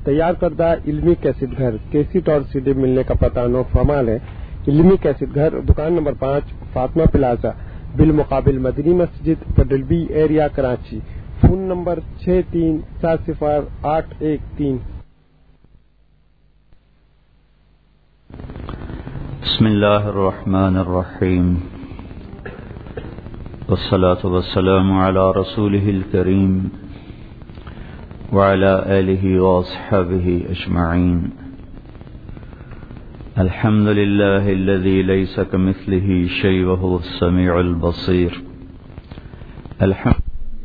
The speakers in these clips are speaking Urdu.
تیار کردہ علمی کیسٹ گھر کیسٹ اور CD ملنے کا پتہ نو فمال ہے۔ علمی کیسٹ گھر دکان نمبر 5 فاطمہ پلازا بالمقابل مدنی مسجد پڈل B area Karachi. Phone number 63700813۔ بسم اللہ الرحمن الرحیم والصلاة والسلام على رسوله الكريم وعلى آله وأصحابه أجمعين۔ الحمد لله الذي ليس كمثله شيء وهو السميع البصير۔ الحمد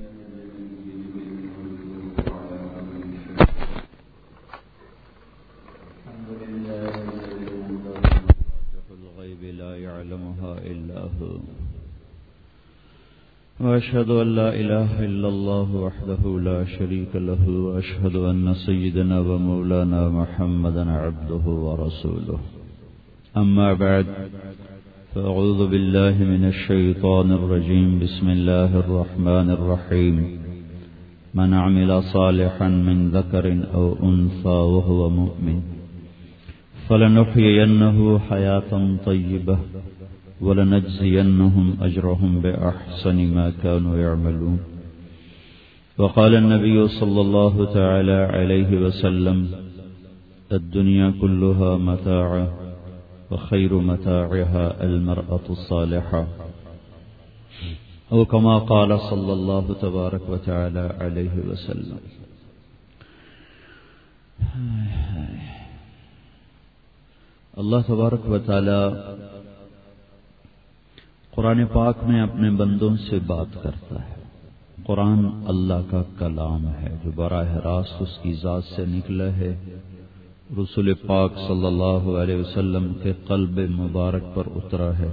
وأشهد أن لا إله إلا الله وحده لا شريك له وأشهد أن سيدنا ومولانا محمدا عبده ورسوله۔ أما بعد فأعوذ بالله من الشيطان الرجيم۔ بسم الله الرحمن الرحيم۔ من عمل صالحا من ذكر أو أنثى وهو مؤمن فلنحيينه حياة طيبة وَلَنَجْزِيَنَّهُمْ أَجْرَهُمْ بِأَحْسَنِ مَا كَانُوا يَعْمَلُونَ۔ وقال النبي صلى الله تعالى عليه وسلم: الدنيا كلها متاع وخير متاعها المرأة الصالحة، أو كما قال صلى الله تبارك وتعالى عليه وسلم۔ اللہ تبارک و تعالی قرآن پاک میں اپنے بندوں سے بات کرتا ہے۔ قرآن اللہ کا کلام ہے جو براہ راست اس کی ذات سے نکلا ہے، رسول پاک صلی اللہ علیہ وسلم کے قلب مبارک پر اترا ہے۔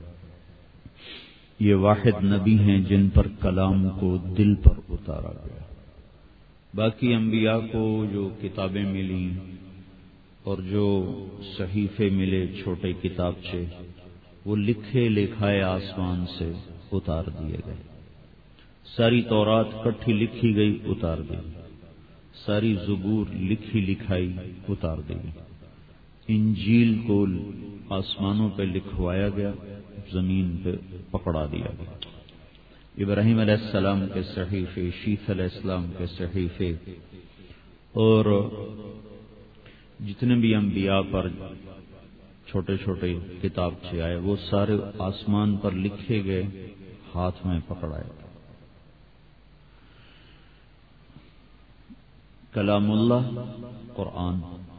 یہ واحد نبی ہیں جن پر کلام کو دل پر اتارا گیا۔ باقی انبیاء کو جو کتابیں ملی اور جو صحیفے ملے، چھوٹے کتابچے، وہ لکھے لکھائے آسمان سے اتار دیے گئے۔ ساری تورات کٹھی لکھی گئی، اتار دی۔ ساری زبور لکھی لکھائی اتار دی۔ انجیل کو آسمانوں پہ لکھوایا گیا، زمین پہ پکڑا دیا گیا۔ ابراہیم علیہ السلام کے صحیفے، شیث علیہ السلام کے صحیفے اور جتنے بھی انبیاء پر چھوٹے چھوٹے کتابچے آئے، وہ سارے آسمان پر لکھے گئے، ہاتھ میں پکڑائے۔ کلام اللہ قرآن،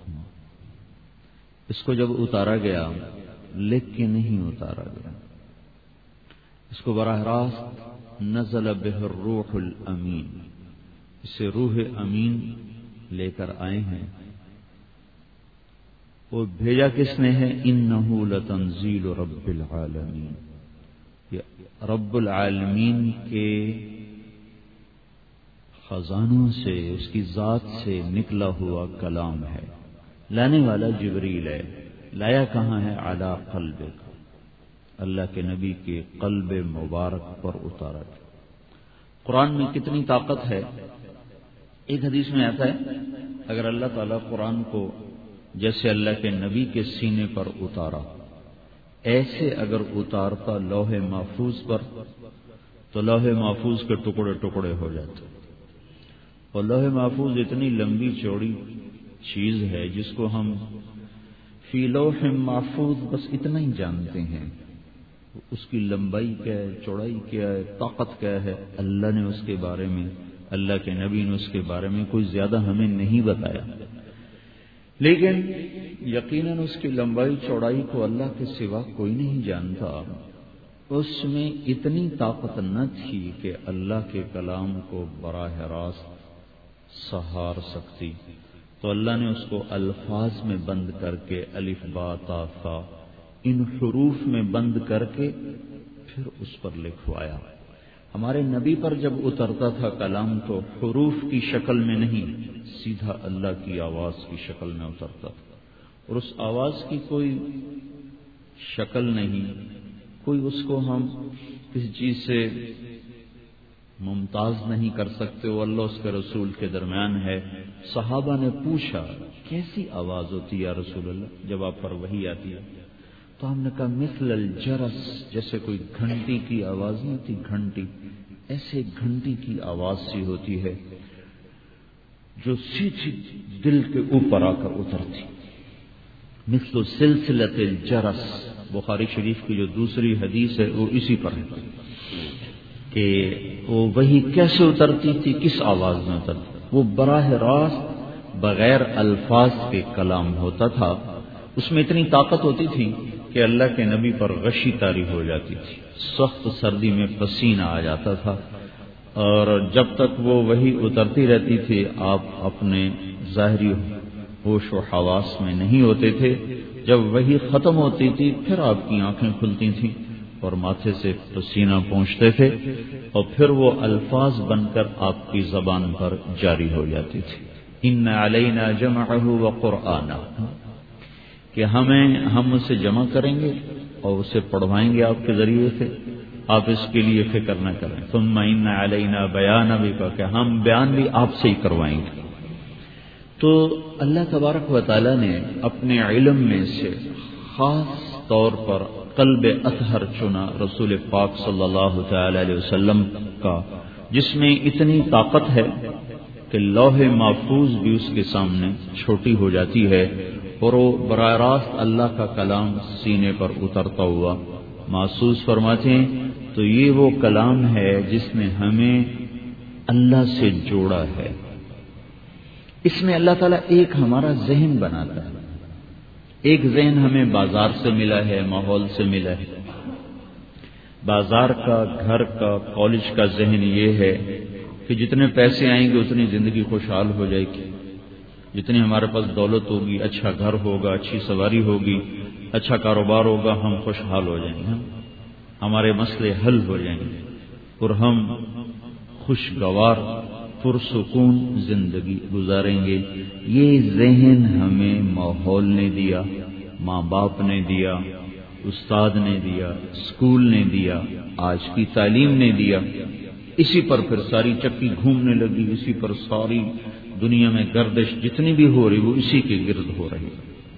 اس کو جب اتارا گیا، لکھ کے نہیں اتارا گیا، اس کو براہ راست نزل بہ الروح الامین، اسے روح امین لے کر آئے ہیں۔ وہ بھیجا کس نے ہے؟ انہ لتنزیل رب العالمین، یہ رب العالمین کے خزانوں سے، اس کی ذات سے نکلا ہوا کلام ہے۔ لانے والا جبریل ہے، لایا کہاں ہے؟ علی قلبک، اللہ کے نبی کے قلب مبارک پر اتارا۔ قرآن میں کتنی طاقت ہے! ایک حدیث میں آتا ہے اگر اللہ تعالیٰ قرآن کو جیسے اللہ کے نبی کے سینے پر اتارا، ایسے اگر اتارتا لوح محفوظ پر، تو لوح محفوظ کے ٹکڑے ٹکڑے ہو جاتے۔ اور لوح محفوظ اتنی لمبی چوڑی چیز ہے جس کو ہم فی لوح محفوظ بس اتنا ہی جانتے ہیں، اس کی لمبائی کیا ہے، چوڑائی کیا ہے، طاقت کیا ہے، اللہ نے اس کے بارے میں، اللہ کے نبی نے اس کے بارے میں کوئی زیادہ ہمیں نہیں بتایا۔ لیکن یقیناً اس کی لمبائی چوڑائی کو اللہ کے سوا کوئی نہیں جانتا۔ اس میں اتنی طاقت نہ تھی کہ اللہ کے کلام کو براہ راست سہار سکتی، تو اللہ نے اس کو الفاظ میں بند کر کے، الف با تا ثا، ان حروف میں بند کر کے پھر اس پر لکھوایا۔ ہمارے نبی پر جب اترتا تھا کلام تو حروف کی شکل میں نہیں، سیدھا اللہ کی آواز کی شکل میں اترتا تھا، اور اس آواز کی کوئی شکل نہیں، کوئی اس کو ہم کسی چیز سے ممتاز نہیں کر سکتے، وہ اللہ اس کے رسول کے درمیان ہے۔ صحابہ نے پوچھا کیسی آواز ہوتی یا رسول اللہ جب آپ پر وحی آتی ہے؟ تو ہم نے کہا مثل الجرس، جیسے کوئی گھنٹی کی آواز نہیں ہوتی، گھنٹی، ایسے گھنٹی کی آواز سی ہوتی ہے جو سیدھی دل کے اوپر آ کر اترتی۔ مثل سلسلۃ الجرس، بخاری شریف کی جو دوسری حدیث ہے وہ اسی پر ہے کہ وہ وہی کیسے اترتی تھی، کس آواز میں اترتی؟ وہ براہ راست بغیر الفاظ کے کلام ہوتا تھا، اس میں اتنی طاقت ہوتی تھی کہ اللہ کے نبی پر غشی طاری ہو جاتی تھی، سخت سردی میں پسینہ آ جاتا تھا، اور جب تک وہ وہی اترتی رہتی تھی آپ اپنے ظاہری ہوش و حواس میں نہیں ہوتے تھے۔ جب وہی ختم ہوتی تھی پھر آپ کی آنکھیں کھلتی تھیں اور ماتھے سے پسینہ پہنچتے تھے، اور پھر وہ الفاظ بن کر آپ کی زبان پر جاری ہو جاتی تھی۔ ان علینا جمعہ وقرآنہ، کہ ہم اسے جمع کریں گے اور اسے پڑھوائیں گے آپ کے ذریعے سے، آپ اس کے لیے فکر نہ کریں۔ ثم ان علینا بیانہ، بھی کہا کہ ہم بیان بھی آپ سے ہی کروائیں گے۔ تو اللہ تبارک و تعالی نے اپنے علم میں سے خاص طور پر قلب اطہر چنا رسول پاک صلی اللہ تعالی علیہ وسلم کا، جس میں اتنی طاقت ہے کہ لوح محفوظ بھی اس کے سامنے چھوٹی ہو جاتی ہے، اور وہ براہ راست اللہ کا کلام سینے پر اترتا ہوا محسوس فرماتے ہیں۔ تو یہ وہ کلام ہے جس نے ہمیں اللہ سے جوڑا ہے۔ اس میں اللہ تعالیٰ ایک ہمارا ذہن بناتا ہے، ایک ذہن ہمیں بازار سے ملا ہے، ماحول سے ملا ہے۔ بازار کا، گھر کا، کالج کا ذہن یہ ہے کہ جتنے پیسے آئیں گے اتنی زندگی خوشحال ہو جائے گی، جتنی ہمارے پاس دولت ہوگی، اچھا گھر ہوگا، اچھی سواری ہوگی، اچھا کاروبار ہوگا، ہم خوشحال ہو جائیں گے، ہمارے مسئلے حل ہو جائیں گے اور ہم خوشگوار پرسکون زندگی گزاریں گے۔ یہ ذہن ہمیں ماحول نے دیا، ماں باپ نے دیا، استاد نے دیا، اسکول نے دیا، آج کی تعلیم نے دیا۔ اسی پر پھر ساری چکی گھومنے لگی، اسی پر ساری دنیا میں گردش جتنی بھی ہو رہی وہ اسی کے گرد ہو رہی۔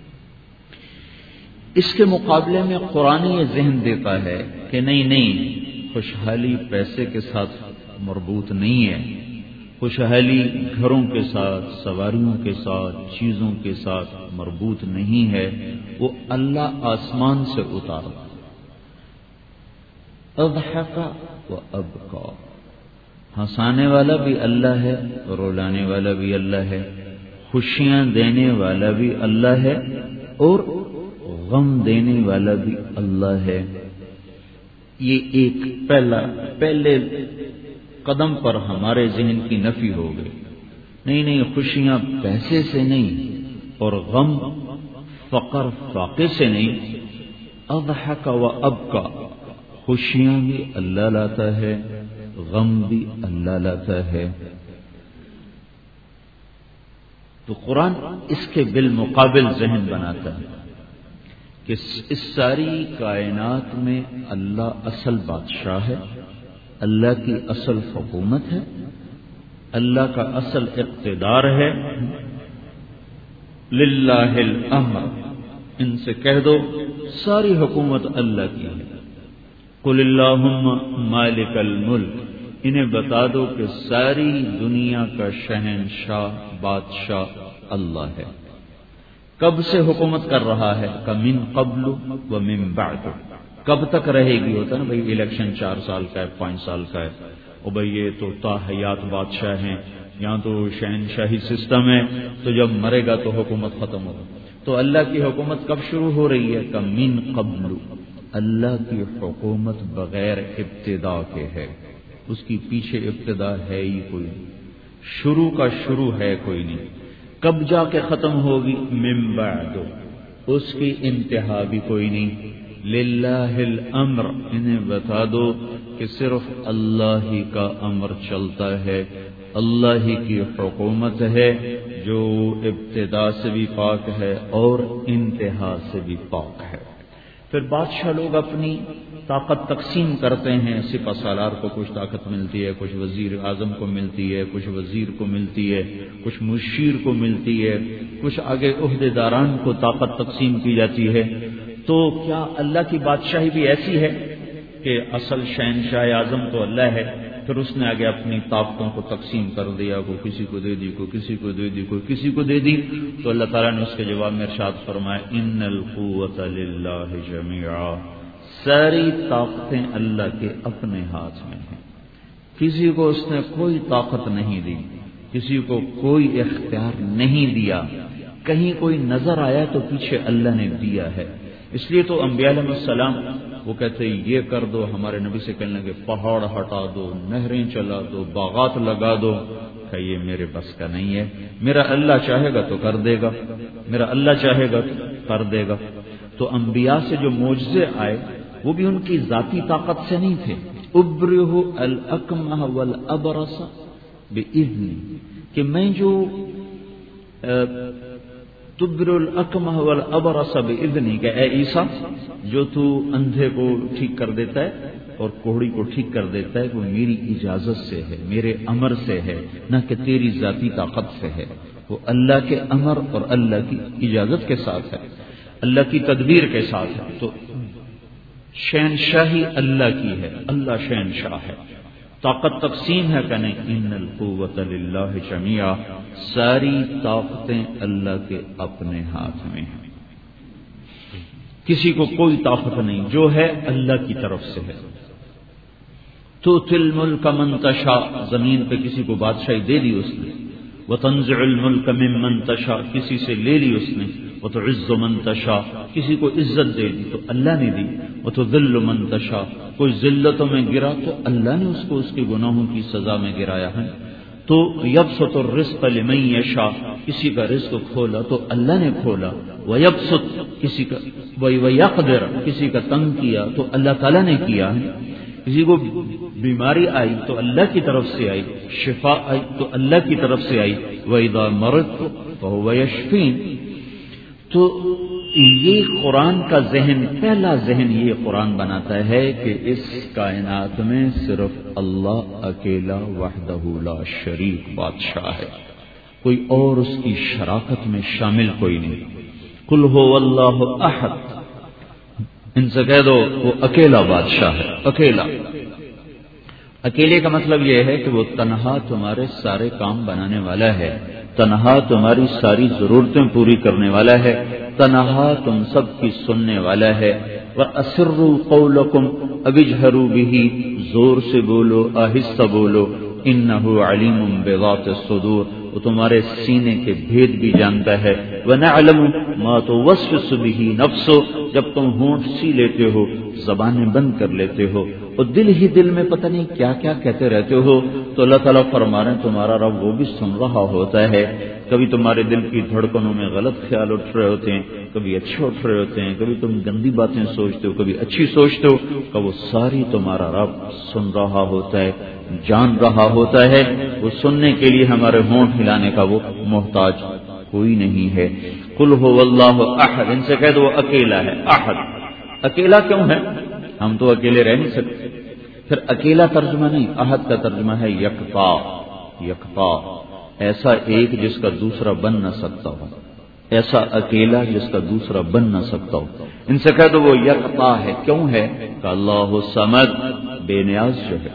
اس کے مقابلے میں قرآن یہ ذہن دیتا ہے کہ نہیں، خوشحالی پیسے کے ساتھ مربوط نہیں ہے، خوشحالی گھروں کے ساتھ، سواریوں کے ساتھ، چیزوں کے ساتھ مربوط نہیں ہے، وہ اللہ آسمان سے اتارا۔ اضحک و ابکا، ہنسانے والا بھی اللہ ہے، رولانے والا بھی اللہ ہے، خوشیاں دینے والا بھی اللہ ہے اور غم دینے والا بھی اللہ ہے۔ یہ ایک پہلے قدم پر ہمارے ذہن کی نفی ہو گئی۔ نہیں، خوشیاں پیسے سے نہیں اور غم فقر فاقے سے نہیں۔ اضحک و ابکا، خوشیاں بھی اللہ لاتا ہے، غم بھی اللہ لاتا ہے۔ تو قرآن اس کے بالمقابل ذہن بناتا ہے کہ اس ساری کائنات میں اللہ اصل بادشاہ ہے، اللہ کی اصل حکومت ہے، اللہ کا اصل اقتدار ہے۔ للہ الامر، ان سے کہہ دو ساری حکومت اللہ کی ہے۔ قل اللہم مالک الملک، انہیں بتا دو کہ ساری دنیا کا شہنشاہ بادشاہ اللہ ہے۔ کب سے حکومت کر رہا ہے؟ من قبل و من بعد، کب تک رہے گی؟ ہوتا نا بھائی الیکشن 4 سال کا ہے، 5 سال کا ہے، اور بھائی یہ تو تا حیات بادشاہ ہیں، یہاں تو شہنشاہی سسٹم ہے، تو جب مرے گا تو حکومت ختم ہوگا۔ تو اللہ کی حکومت کب شروع ہو رہی ہے؟ من قبل، اللہ کی حکومت بغیر ابتدا کے ہے، اس کی پیچھے ابتدا ہے ہی کوئی نہیں، شروع کا شروع ہے کوئی نہیں، کب جا کے ختم ہوگی؟ من بعد، اس کی انتہا بھی کوئی نہیں۔ للہ الامر، انہیں بتا دو کہ صرف اللہ ہی کا امر چلتا ہے، اللہ ہی کی حکومت ہے جو ابتدا سے بھی پاک ہے اور انتہا سے بھی پاک ہے۔ پھر بادشاہ لوگ اپنی طاقت تقسیم کرتے ہیں، سپہ سالار کو کچھ طاقت ملتی ہے، کچھ وزیر اعظم کو ملتی ہے، کچھ وزیر کو ملتی ہے، کچھ مشیر کو ملتی ہے، کچھ آگے عہدے داران کو طاقت تقسیم کی جاتی ہے، تو کیا اللہ کی بادشاہی بھی ایسی ہے کہ اصل شہنشاہ اعظم تو اللہ ہے، پھر اس نے آگے اپنی طاقتوں کو تقسیم کر دیا، کوئی کسی کو دے دی، کوئی کسی کو دے دی، کوئی کسی کو دے دی؟ تو اللہ تعالیٰ نے اس کے جواب میں ارشاد فرمایا ان القوۃ للہ جمیعا، ساری طاقتیں اللہ کے اپنے ہاتھ میں ہیں، کسی کو اس نے کوئی طاقت نہیں دی، کسی کو کوئی اختیار نہیں دیا، کہیں کوئی نظر آیا تو پیچھے اللہ نے دیا ہے۔ اس لیے تو انبیاء علیہ السلام وہ کہتے یہ کر دو، ہمارے نبی سے کہنے لگے پہاڑ ہٹا دو، نہریں چلا دو، باغات لگا دو، کہ یہ میرے بس کا نہیں ہے، میرا اللہ چاہے گا تو کر دے گا، میرا اللہ چاہے گا تو کر دے گا۔ تو انبیاء سے جو معجزے آئے وہ بھی ان کی ذاتی طاقت سے نہیں تھے۔ ابرہ الاکمہ والابرص باذنی، کہ میں جو تبر الاکمہ والابرص باذنی، کہ اے عیسیٰ جو تو اندھے کو ٹھیک کر دیتا ہے اور کوہڑی کو ٹھیک کر دیتا ہے وہ میری اجازت سے ہے، میرے امر سے ہے، نہ کہ تیری ذاتی طاقت سے ہے، وہ اللہ کے امر اور اللہ کی اجازت کے ساتھ ہے، اللہ کی تدبیر کے ساتھ ہے۔ تو شہنشاہی اللہ کی ہے، اللہ شہنشاہ ہے۔ طاقت تقسیم ہے کہ نہیں، ان القوۃ للہ جمیعا، ساری طاقتیں اللہ کے اپنے ہاتھ میں ہیں، کسی کو کوئی طاقت نہیں، جو ہے اللہ کی طرف سے ہے۔ تؤتی الملک من تشاء، زمین پہ کسی کو بادشاہی دے دی اس نے، وتنزع الملک ممن تشاء، کسی سے لے لی اس نے، وتعز من تشاء، کسی کو عزت دے دی تو اللہ نے دی، وتذل من تشاء، کوئی ذلتوں میں گرا تو اللہ نے اس کو اس کے گناہوں کی سزا میں گرایا ہے۔ تو یبسط الرزق لمن یشاء، کسی کا رزق کھولا تو اللہ نے کھولا، ویبسط کسی کا، ویقدر کسی کا تنگ کیا تو اللہ تعالیٰ نے کیا ہے۔ کسی کو بیماری آئی تو اللہ کی طرف سے آئی، شفا آئی تو اللہ کی طرف سے آئی، وَإِذَا مَرِضْتُ فَهُوَ يَشْفِينِ۔ تو یہ قرآن کا ذہن، پہلا ذہن یہ قرآن بناتا ہے کہ اس کائنات میں صرف اللہ اکیلا وحدہ لا شریک بادشاہ ہے، کوئی اور اس کی شراکت میں شامل کوئی نہیں۔ قل هو اللہ احد، ان سے کہہ دو وہ اکیلا بادشاہ ہے، اکیلا۔ اکیلے کا مطلب یہ ہے کہ وہ تنہا تمہارے سارے کام بنانے والا ہے، تنہا تمہاری ساری ضرورتیں پوری کرنے والا ہے، تنہا تم سب کی سننے والا ہے۔ وَأَسِرُّوا قَوْلَكُمْ أَوِ اجْهَرُوا بِهِ، زور سے بولو، آہستہ بولو، إِنَّهُ عَلِيمٌ بِذَاتِ الصُّدُورِ، وہ تمہارے سینے کے بھید بھی جانتا ہے۔ وَنَعْلَمُ مَا تُوَسْوِسُ بِهِ نَفْسُهُ، جب تم ہونٹ سی لیتے ہو، زبانیں بند کر لیتے ہو اور دل ہی دل میں پتہ نہیں کیا کیا کہتے رہتے ہو، تو اللہ تعالیٰ فرما رہے ہیں تمہارا رب وہ بھی سن رہا ہوتا ہے۔ کبھی تمہارے دل کی دھڑکنوں میں غلط خیال اٹھ رہے ہوتے ہیں، کبھی اچھے اٹھ رہے ہوتے ہیں، کبھی تم گندی باتیں سوچتے ہو، کبھی اچھی سوچتے ہو، کہ وہ ساری تمہارا رب سن رہا ہوتا ہے، جان رہا ہوتا ہے۔ وہ سننے کے لیے ہمارے ہونٹ ہلانے کا وہ محتاج کوئی نہیں ہے۔ قل هو اللہ احد، ان سے کہہ دو وہ اکیلا ہے، احد۔ اکیلا کیوں ہے؟ ہم تو اکیلے رہ نہیں سکتے۔ پھر اکیلا ترجمہ نہیں، احد کا ترجمہ ہے یکتا، یکتا، ایسا ایک جس کا دوسرا بن نہ سکتا ہو، ایسا اکیلا جس کا دوسرا بن نہ سکتا ہو۔ ان سے کہہ دو وہ یکتا ہے، کیوں ہے؟ کہ اللہ الصمد، بے نیاز جو ہے،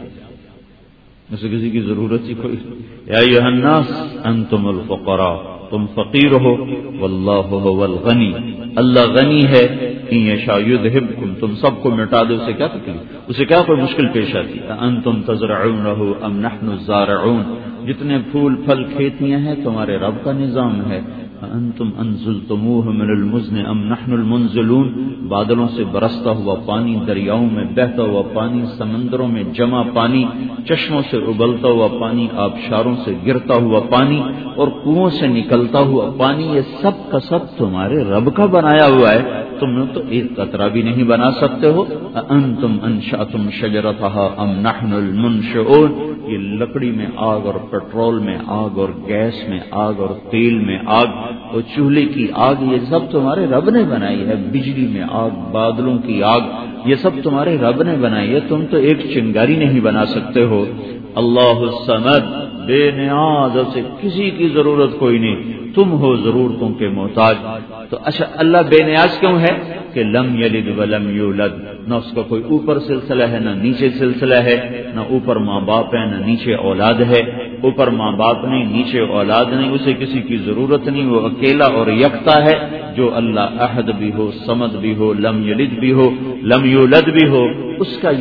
اسے کسی کی ضرورت ہی کوئی۔ یا ایھا الناس انتم الفقراء، تم فقیر ہو، واللہ هو الغنی، اللہ غنی ہے، ان یشاء یذھبکم، تم سب کو مٹا دے، اسے کیا تکلیف، اسے کیا کوئی مشکل پیش آتی ہے؟ انتم تزرعونہ ام نحن الزارعون، جتنے پھول پھل کھیتیاں ہیں تمہارے رب کا نظام ہے۔ انتم انزلتموہ من المزن ام نحن المنزلون، بادلوں سے برستا ہوا پانی، دریاؤں میں بہتا ہوا پانی، سمندروں میں جمع پانی، چشموں سے ابلتا ہوا پانی، آبشاروں سے گرتا ہوا پانی اور کنووں سے نکلتا ہوا پانی، یہ سب کا سب تمہارے رب کا بنایا ہوا ہے، تم نے تو ایک قطرہ بھی نہیں بنا سکتے ہو۔ انتم انشأتم شجرتها ام نحن المنشئون، یہ لکڑی میں آگ اور پیٹرول میں آگ اور گیس میں آگ اور تیل میں آگ اور چولہے کی آگ، یہ سب تمہارے رب نے بنائی ہے۔ بجلی میں آگ، بادلوں کی آگ، یہ سب تمہارے رب نے بنائی ہے، تم تو ایک چنگاری نہیں بنا سکتے ہو۔ اللہ الصمد، بے نیاز، سے کسی کی ضرورت کوئی نہیں، تم ہو ضرورتوں کے محتاج۔ تو اچھا اللہ بے نیاز کیوں ہے کہ لم یلد ولم یولد، نہ اس کا کوئی اوپر سلسلہ ہے نہ نیچے سلسلہ ہے، نہ اوپر ماں باپ ہے نہ نیچے اولاد ہے، اوپر ماں باپ نہیں نیچے اولاد نہیں، اسے کسی کی ضرورت نہیں، وہ اکیلا اور یکتا ہے۔ جو اللہ احد بھی ہو، صمد بھی ہو، لم یلد بھی ہو، لم یولد بھی ہو، اس کا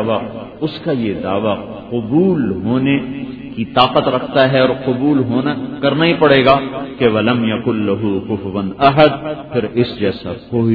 یہ دعویٰ قبول ہونے کی طاقت رکھتا ہے، اور قبول ہونا کرنا ہی پڑے گا کہ وَلَمْ يَكُنْ لَهُ كُفُوًا أَحَدٌ، پھر اس جیسا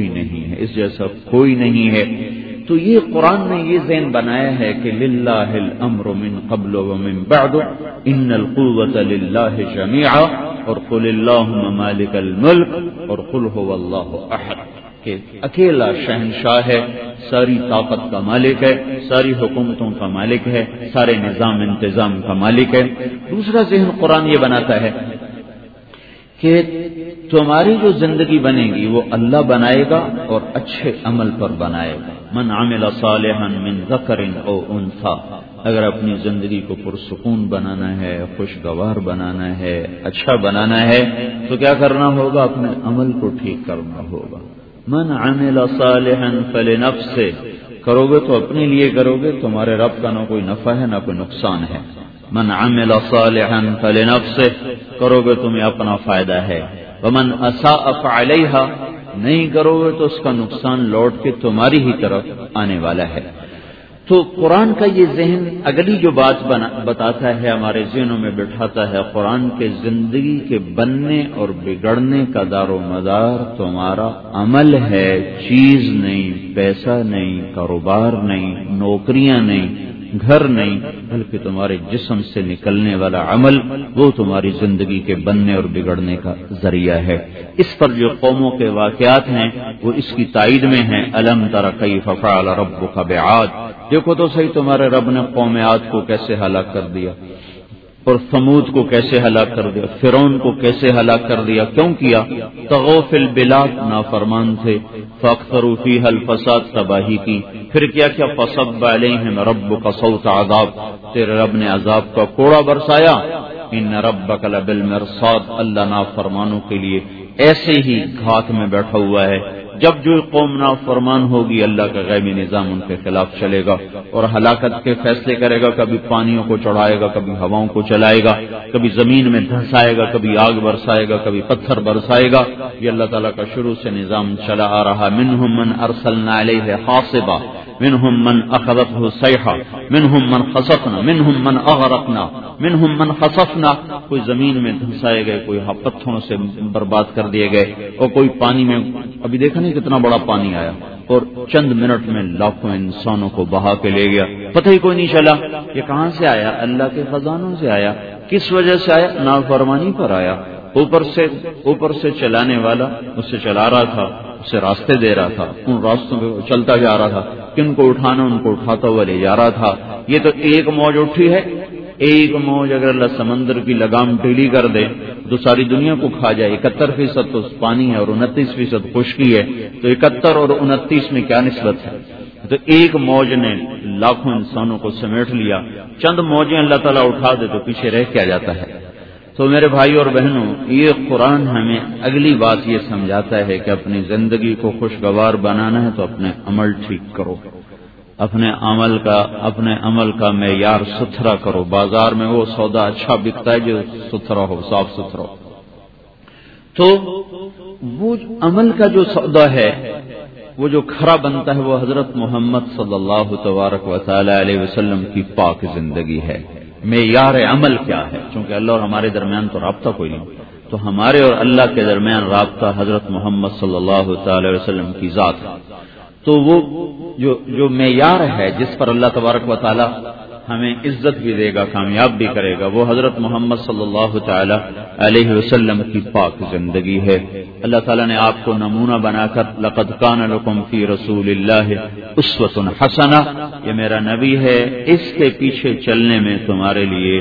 کوئی نہیں ہے۔ تو یہ قرآن نے یہ ذہن بنایا ہے کہ لِلَّهِ الْأَمْرُ مِنْ قَبْلُ وَمِنْ بَعْدُ إِنَّ الْقُوَّةَ لِلَّهِ جَمِيعًا، اور قُلِ اللَّهُمَّ مَالِكَ الْمُلْكِ، اور قُلْ هُوَ اللَّهُ أَحَدٌ، کہ اکیلا شہنشاہ ہے، ساری طاقت کا مالک ہے، ساری حکومتوں کا مالک ہے، سارے نظام انتظام کا مالک ہے۔ دوسرا ذہن قرآن یہ بناتا ہے کہ تمہاری جو زندگی بنے گی وہ اللہ بنائے گا اور اچھے عمل پر بنائے گا۔ من عمل صالحا من ذکر او انثی، اگر اپنی زندگی کو پرسکون بنانا ہے، خوشگوار بنانا ہے، اچھا بنانا ہے تو کیا کرنا ہوگا؟ اپنے عمل کو ٹھیک کرنا ہوگا۔ من عمل صالحا فلنفسه، کرو گے تو اپنے لیے کرو گے، تمہارے رب کا نہ کوئی نفع ہے نہ کوئی نقصان ہے۔ من عمل صالحا فلنفسه، کرو گے تمہیں اپنا فائدہ ہے۔ ومن اساء فعليها، نہیں کرو گے تو اس کا نقصان لوٹ کے تمہاری ہی طرف آنے والا ہے۔ تو قرآن کا یہ ذہن اگلی جو بات بتاتا ہے، ہمارے ذہنوں میں بٹھاتا ہے، قرآن کے زندگی کے بننے اور بگڑنے کا دار و مدار تمہارا عمل ہے، چیز نہیں، پیسہ نہیں، کاروبار نہیں، نوکریاں نہیں، گھر نہیں، بلکہ تمہارے جسم سے نکلنے والا عمل، وہ تمہاری زندگی کے بننے اور بگڑنے کا ذریعہ ہے۔ اس پر جو قوموں کے واقعات ہیں وہ اس کی تائید میں ہیں۔ الم تر کیف فعل ربک بعاد، دیکھو تو صحیح تمہارے رب نے قوم عاد کو کیسے ہلاک کر دیا، اور ثمود کو کیسے ہلاک کر دیا، فرعون کو کیسے ہلاک کر دیا۔ کیوں کیا؟ طغوا فی البلاد، نافرمان تھے، فاکثروا فیہا الفساد، تباہی کی۔ پھر کیا کیا؟ فصب علیہم ربک صوت عذاب، تیرے رب نے عذاب کا کوڑا برسایا۔ ان ربک لبالمرصاد، اللہ نافرمانوں کے لیے ایسے ہی گھات میں بیٹھا ہوا ہے۔ جب جو قوم نافرمان ہوگی اللہ کا غیبی نظام ان کے خلاف چلے گا اور ہلاکت کے فیصلے کرے گا، کبھی پانیوں کو چڑھائے گا، کبھی ہواؤں کو چلائے گا، کبھی زمین میں دھنسائے گا، کبھی آگ برسائے گا، کبھی پتھر برسائے گا۔ یہ اللہ تعالیٰ کا شروع سے نظام چلا آ رہا۔ منہم من ارسلنا علیہ حاصبا، منہم من اخذته الصیحہ، منہم من خسفنا، منہم من اغرقنا، منہم من خسفنا، کوئی زمین میں دھنسائے گئے، کوئی پتھروں سے برباد کر دیے گئے، اور کوئی پانی میں، ابھی دیکھا نہیں کتنا بڑا پانی آیا اور چند منٹ میں لاکھوں انسانوں کو بہا کے لے گیا، پتہ ہی کوئی نہیں چلا یہ کہاں سے آیا، اللہ کے خزانوں سے آیا۔ کس وجہ سے آیا؟ نافرمانی پر آیا۔ اوپر سے چلانے والا اسے چلا رہا تھا، اسے راستے دے رہا تھا، ان راستوں پہ چلتا جا رہا تھا، کن کو اٹھانا ان کو اٹھاتا ہوا لے جا رہا تھا۔ یہ تو ایک موج اٹھی ہے، ایک موج اگر اللہ سمندر کی لگام ڈھیلی کر دے تو ساری دنیا کو کھا جائے۔ 71% تو پانی ہے اور 29% خشکی ہے، تو 71 اور 29 میں کیا نسبت ہے؟ تو ایک موج نے لاکھوں انسانوں کو سمیٹ لیا۔ چند موجیں اللہ تعالیٰ اٹھا دے تو پیچھے رہ کیا جاتا ہے؟ تو میرے بھائی اور بہنوں، یہ قرآن ہمیں اگلی بات یہ سمجھاتا ہے کہ اپنی زندگی کو خوشگوار بنانا ہے تو اپنے عمل ٹھیک کرو، اپنے عمل کا معیار ستھرا کرو۔ بازار میں وہ سودا اچھا بکتا ہے جو ستھرا ہو، صاف ستھرا ہو۔ تو وہ عمل کا جو سودا ہے، وہ جو کھرا بنتا ہے، وہ حضرت محمد صلی اللہ تبارک و تعالی علیہ وسلم کی پاک زندگی ہے۔ معیار عمل کیا ہے؟ چونکہ اللہ اور ہمارے درمیان تو رابطہ کوئی نہیں، تو ہمارے اور اللہ کے درمیان رابطہ حضرت محمد صلی اللہ تعالی علیہ وسلم کی ذات ہے۔ تو وہ جو معیار ہے جس پر اللہ تبارک و تعالی ہمیں عزت بھی دے گا، کامیاب بھی کرے گا، وہ حضرت محمد صلی اللہ تعالی علیہ وسلم کی پاک زندگی ہے۔ اللہ تعالیٰ نے آپ کو نمونہ بنا کر لقد کان لکم فی رسول اللہ اسوۃ حسنہ، یہ میرا نبی ہے، اس کے پیچھے چلنے میں تمہارے لیے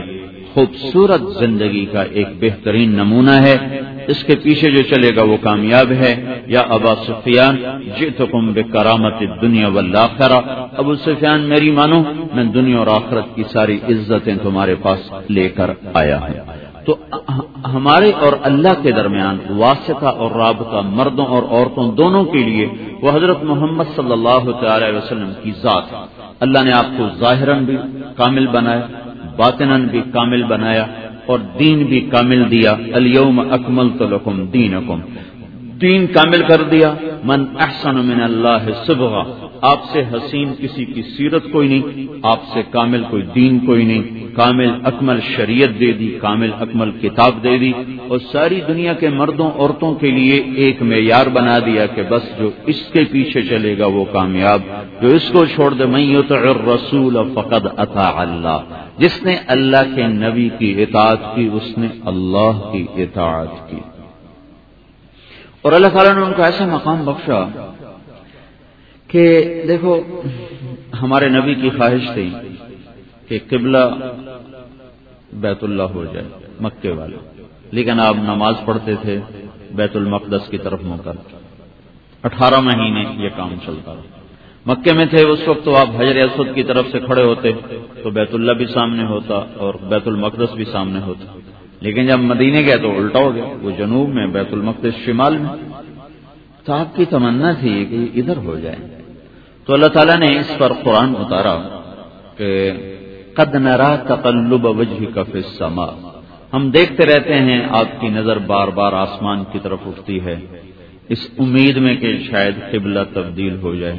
خوبصورت زندگی کا ایک بہترین نمونہ ہے. اس کے پیچھے جو چلے گا وہ کامیاب ہے. یا ابا سفیان جئتکم بکرامت الدنیا والآخرہ، ابو سفیان میری مانو، میں دنیا اور آخرت کی ساری عزتیں تمہارے پاس لے کر آیا ہوں. تو ہمارے اور اللہ کے درمیان واسطہ اور رابطہ مردوں اور عورتوں دونوں کے لیے وہ حضرت محمد صلی اللہ تعالی علیہ وسلم کی ذات. اللہ نے آپ کو ظاہراً بھی کامل بنایا، باطناً بھی کامل بنایا اور دین بھی کامل دیا. الیوم اکملت لکم دینکم، دین کامل کر دیا. من احسن من اللہ صبغہ، آپ سے حسین کسی کی سیرت کوئی نہیں، آپ سے کامل کوئی دین کوئی نہیں. کامل اکمل شریعت دے دی، کامل اکمل کتاب دے دی، اور ساری دنیا کے مردوں عورتوں کے لیے ایک معیار بنا دیا کہ بس جو اس کے پیچھے چلے گا وہ کامیاب، جو اس کو چھوڑ دے من یطع الرسول فقد اطاع اللہ، جس نے اللہ کے نبی کی اطاعت کی اس نے اللہ کی اطاعت کی. اور اللہ تعالیٰ نے ان کو ایسا مقام بخشا کہ دیکھو ہمارے نبی کی خواہش تھی کہ قبلہ بیت اللہ ہو جائے مکے والے، لیکن آپ نماز پڑھتے تھے بیت المقدس کی طرف منہ کر. 18 مہینے یہ کام چلتا رہا. مکے میں تھے اس وقت تو آپ حجر اسود کی طرف سے کھڑے ہوتے تو بیت اللہ بھی سامنے ہوتا اور بیت المقدس بھی سامنے ہوتا. لیکن جب مدینے گئے تو الٹا ہو گیا، وہ جنوب میں بیت المقدس شمال میں. تو آپ کی تمنا تھی کہ ادھر ہو جائے. تو اللہ تعالیٰ نے اس پر قرآن اتارا کہ قد نرى تقلب وجهك في السماء، ہم دیکھتے رہتے ہیں آپ کی نظر بار بار آسمان کی طرف اٹھتی ہے، اس امید میں کہ شاید قبلہ تبدیل ہو جائے.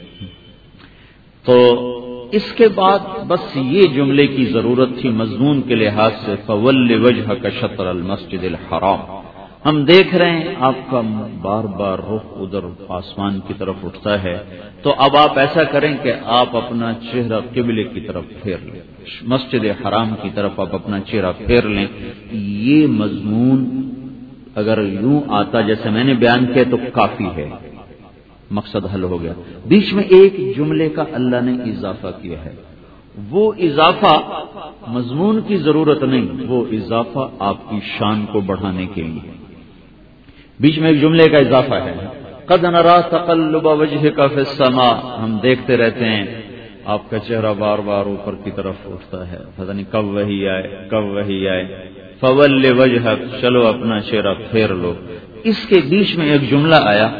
تو اس کے بعد بس یہ جملے کی ضرورت تھی مضمون کے لحاظ سے، فول وجهك شطر المسجد الحرام. ہم دیکھ رہے ہیں آپ کا بار بار رخ ادھر آسمان کی طرف اٹھتا ہے، تو اب آپ ایسا کریں کہ آپ اپنا چہرہ قبلے کی طرف پھیر لیں، مسجد حرام کی طرف آپ اپنا چہرہ پھیر لیں. یہ مضمون اگر یوں آتا جیسے میں نے بیان کیا تو کافی ہے، مقصد حل ہو گیا. بیچ میں ایک جملے کا اللہ نے اضافہ کیا ہے، وہ اضافہ مضمون کی ضرورت نہیں، وہ اضافہ آپ کی شان کو بڑھانے کے لیے. بیچ میں ایک جملے کا اضافہ ہے، قد نرى تقلب وجهك في السماء، ہم دیکھتے رہتے ہیں آپ کا چہرہ بار بار اوپر کی طرف اٹھتا ہے، پتہ نہیں کب وہی آئے کب وہی آئے. فول وجهك، چلو اپنا چہرہ پھیر لو. اس کے بیچ میں ایک جملہ آیا،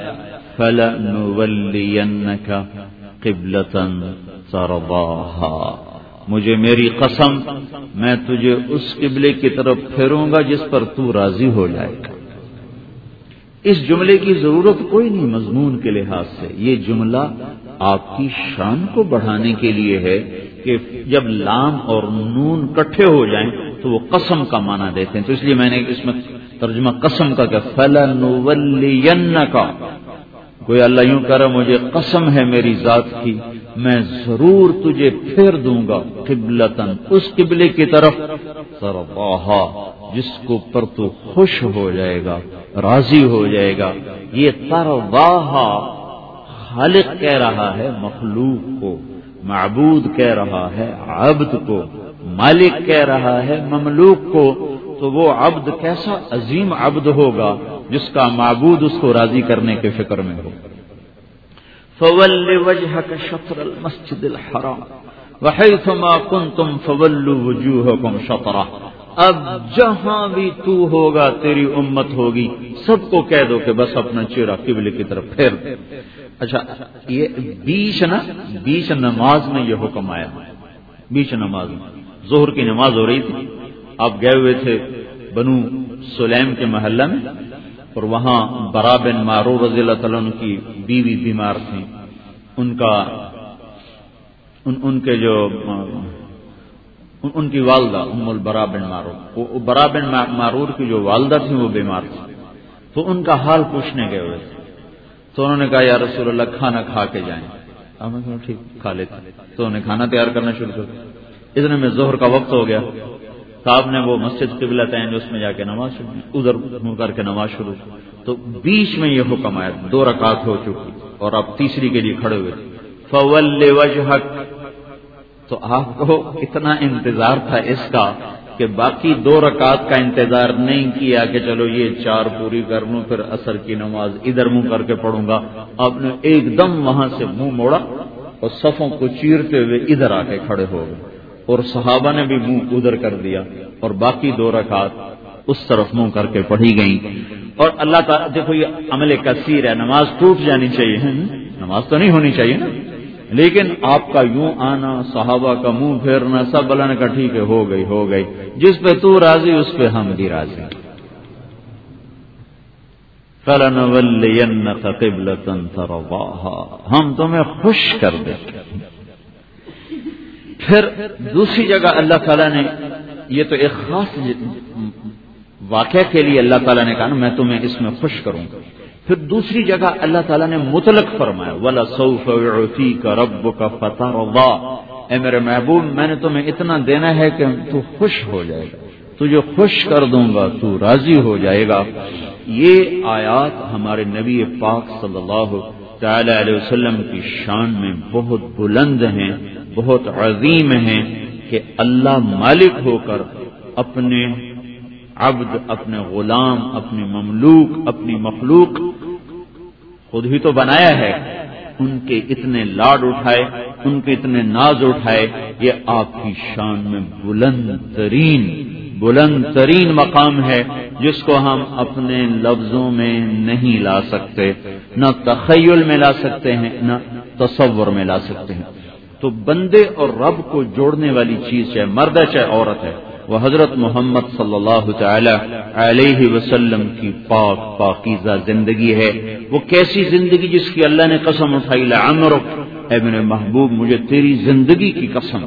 فلنولینک قبلة ترضاها، مجھے میری قسم میں تجھے اس قبلے کی طرف پھیروں گا جس پر تو راضی ہو جائے گا. اس جملے کی ضرورت کوئی نہیں مضمون کے لحاظ سے، یہ جملہ آپ کی شان کو بڑھانے کے لیے ہے کہ جب لام اور نون کٹھے ہو جائیں تو وہ قسم کا معنی دیتے ہیں. تو اس لیے میں نے اس میں ترجمہ قسم کا کہ فلنولینک، کوئی اللہ یوں کہہ رہا مجھے قسم ہے میری ذات کی میں ضرور تجھے پھیر دوں گا قبلتن، اس قبلے کی طرف ترضاها، جس کو پر تو خوش ہو جائے گا، راضی ہو جائے گا. یہ ترضاها خالق کہہ رہا ہے مخلوق کو، معبود کہہ رہا ہے عبد کو، مالک کہہ رہا ہے مملوک کو. تو وہ عبد کیسا عظیم عبد ہوگا جس کا معبود اس کو راضی کرنے کے فکر میں ہو. فول وجهك شطر المسجد الحرام وحيثما كنتم فولوا وجوهكم شطرہ. اب جہاں بھی تو ہوگا تیری امت ہوگی، سب کو کہہ دو کہ بس اپنا چہرہ قبلے کی طرف پھیر دو. اچھا یہ بیچ نماز میں یہ حکم آیا، بیچ نماز میں ظہر کی نماز ہو رہی تھی، آپ گئے ہوئے تھے بنو سلیم کے محلہ میں، اور وہاں برا بن معرور رضی اللہ تعالیٰ عنہ کی بیوی بیمار تھیں. ان کے جو ان کی والدہ ام البراء بن معرور، وہ برا بن معرور کی جو والدہ تھی وہ بیمار تھی. تو ان کا حال پوچھنے گئے ہوئے تھے. تو انہوں نے کہا یا رسول اللہ کھانا کھا کے جائیں. ہم نے کہا ٹھیک کھا لیتے. تو انہوں نے کھانا تیار کرنا شروع کر دیا. اتنے میں ظہر کا وقت ہو گیا. صاحب نے وہ مسجد قبلتین جو اس میں جا کے نماز شروع، ادھر منہ کر کے نماز شروع. تو بیچ میں یہ حکم آیا، 2 رکعت ہو چکی اور آپ تیسری کے لیے کھڑے ہوئے تھے. فول وجهك، تو آپ کو اتنا انتظار تھا اس کا کہ باقی 2 رکعت کا انتظار نہیں کیا کہ چلو یہ 4 پوری کر لوں پھر عصر کی نماز ادھر منہ کر کے پڑھوں گا. آپ نے ایک دم وہاں سے منہ موڑا اور صفوں کو چیرتے ہوئے ادھر آ کے کھڑے ہو گئے, اور صحابہ نے بھی منہ ادھر کر دیا, اور باقی 2 رکعت اس طرف منہ کر کے پڑھی گئیں. اور اللہ تعالیٰ دیکھو یہ عمل کثیر ہے, نماز ٹوٹ جانی چاہیے, نماز تو نہیں ہونی چاہیے نا, لیکن آپ کا یوں آنا, صحابہ کا منہ پھیرنا, سب اللہ نے کہا ٹھیک ہے ہو گئی, جس پہ تو راضی اس پہ ہم بھی راضی. فَلَنُوَلِّيَنَّكَ قِبْلَةً تَرْضَاهَا, ہم تمہیں خوش کر دیں. پھر دوسری جگہ اللہ تعالیٰ نے, یہ تو ایک خاص واقعہ کے لیے اللہ تعالیٰ نے کہا نا میں تمہیں اس میں خوش کروں گا. پھر دوسری جگہ اللہ تعالیٰ نے مطلق فرمایا وَلَسَوْفَ يُعْطِيكَ رَبُّكَ فَتَرْضَىٰ, اے میرے محبوب میں نے تمہیں اتنا دینا ہے کہ تو خوش ہو جائے گا, تجھے خوش کر دوں گا, تو راضی ہو جائے گا. یہ آیات ہمارے نبی پاک صلی اللہ تعالی علیہ وسلم کی شان میں بہت بلند ہیں, بہت عظیم ہیں کہ اللہ مالک ہو کر اپنے عبد, اپنے غلام, اپنے مملوک, اپنی مخلوق خود ہی تو بنایا ہے, ان کے اتنے لاڈ اٹھائے, ان کے اتنے ناز اٹھائے. یہ آپ کی شان میں بلند ترین مقام ہے جس کو ہم اپنے لفظوں میں نہیں لا سکتے, نہ تخیل میں لا سکتے ہیں, نہ تصور میں لا سکتے ہیں. تو بندے اور رب کو جوڑنے والی چیز چاہے مرد ہے چاہے عورت ہے, وہ حضرت محمد صلی اللہ تعالی علیہ وسلم کی پاکیزہ زندگی ہے. وہ کیسی زندگی جس کی اللہ نے قسم اٹھائی, لعمرک, اے میرے محبوب مجھے تیری زندگی کی قسم,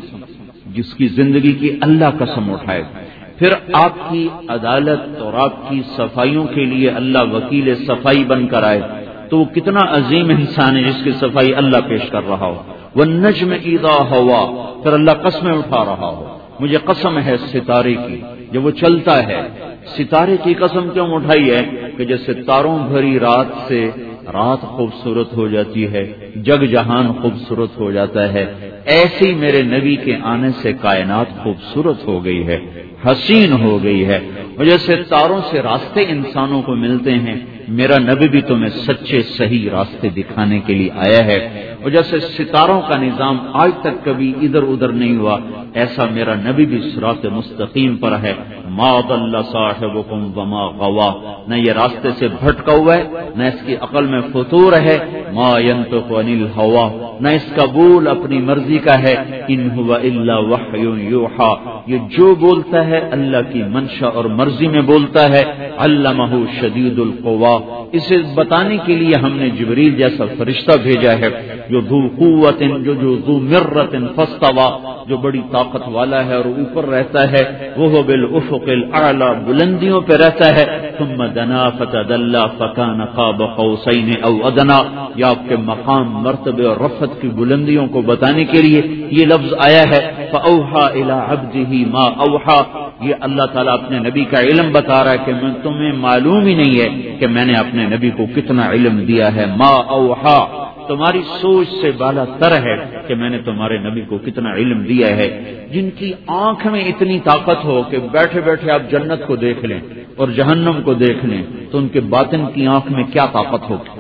جس کی زندگی کی اللہ قسم اٹھائے. پھر آپ کی عدالت اور آپ کی صفائیوں کے لیے اللہ وکیل صفائی بن کر آئے, تو وہ کتنا عظیم انسان ہے جس کی صفائی اللہ پیش کر رہا ہو. والنجم اذا ہوا, پھر اللہ قسمیں اٹھا رہا ہو, مجھے قسم ہے ستارے کی جب وہ چلتا ہے. ستارے کی قسم کیوں اٹھائی ہے کہ جیسے تاروں بھری رات سے رات خوبصورت ہو جاتی ہے, جگ جہان خوبصورت ہو جاتا ہے, ایسی میرے نبی کے آنے سے کائنات خوبصورت ہو گئی ہے, حسین ہو گئی ہے. اور جیسے تاروں سے راستے انسانوں کو ملتے ہیں, میرا نبی بھی تمہیں سچے صحیح راستے دکھانے کے لیے آیا ہے. اور جیسے ستاروں کا نظام آج تک کبھی ادھر ادھر نہیں ہوا, ایسا میرا نبی بھی صراط مستقیم پر ہے. ما ضل صاحبکم وما غوا, نہ یہ راستے سے بھٹکا ہوا ہے, نہ اس کی عقل میں فطور ہے. ما ينطق عن الهوى, نہ اس کا بول اپنی مرضی کا ہے. ان هو الا وحی یوحى, یہ جو بولتا ہے اللہ کی منشا اور مرضی میں بولتا ہے. علمہ شدید القوا, اسے بتانے کے لیے ہم نے جبریل جیسا فرشتہ بھیجا ہے, جو ذو قوت, جو ذو مرت فاستوى, جو بڑی طاقت والا ہے اور اوپر رہتا ہے. وہ بالافق الاعلی, بلندیوں پہ رہتا ہے. ثم دنا فتدلى فكان قاب قوسين او ادنى, یا آپ کے مقام مرتبے اور رفعت کی بلندیوں کو بتانے کے لیے یہ لفظ آیا ہے. فاوحى الى عبده ما اوحى, یہ اللہ تعالیٰ اپنے نبی کا علم بتا رہا ہے کہ میں تمہیں معلوم ہی نہیں ہے کہ میں نے اپنے نبی کو کتنا علم دیا ہے. ما اوحا, تمہاری سوچ سے بالا تر ہے کہ میں نے تمہارے نبی کو کتنا علم دیا ہے. جن کی آنکھ میں اتنی طاقت ہو کہ بیٹھے بیٹھے آپ جنت کو دیکھ لیں اور جہنم کو دیکھ لیں, تو ان کے باطن کی آنکھ میں کیا طاقت ہوگی.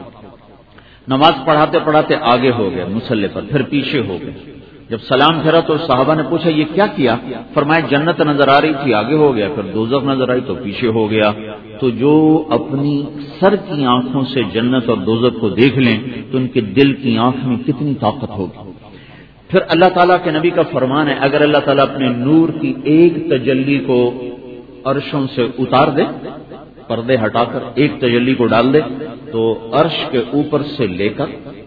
نماز پڑھاتے پڑھاتے آگے ہو گئے مصلی پر, پھر پیچھے ہو گئے. جب سلام پھیرا تو صحابہ نے پوچھا یہ کیا کیا؟ فرمایا جنت نظر آ رہی تھی آگے ہو گیا, پھر دوزخ نظر آئی تو پیچھے ہو گیا. تو جو اپنی سر کی آنکھوں سے جنت اور دوزخ کو دیکھ لیں تو ان کے دل کی آنکھ میں کتنی طاقت ہوگی. پھر اللہ تعالیٰ کے نبی کا فرمان ہے, اگر اللہ تعالیٰ اپنے نور کی ایک تجلی کو عرشوں سے اتار دے, پردے ہٹا کر ایک تجلی کو ڈال دے, تو عرش کے اوپر سے لے کر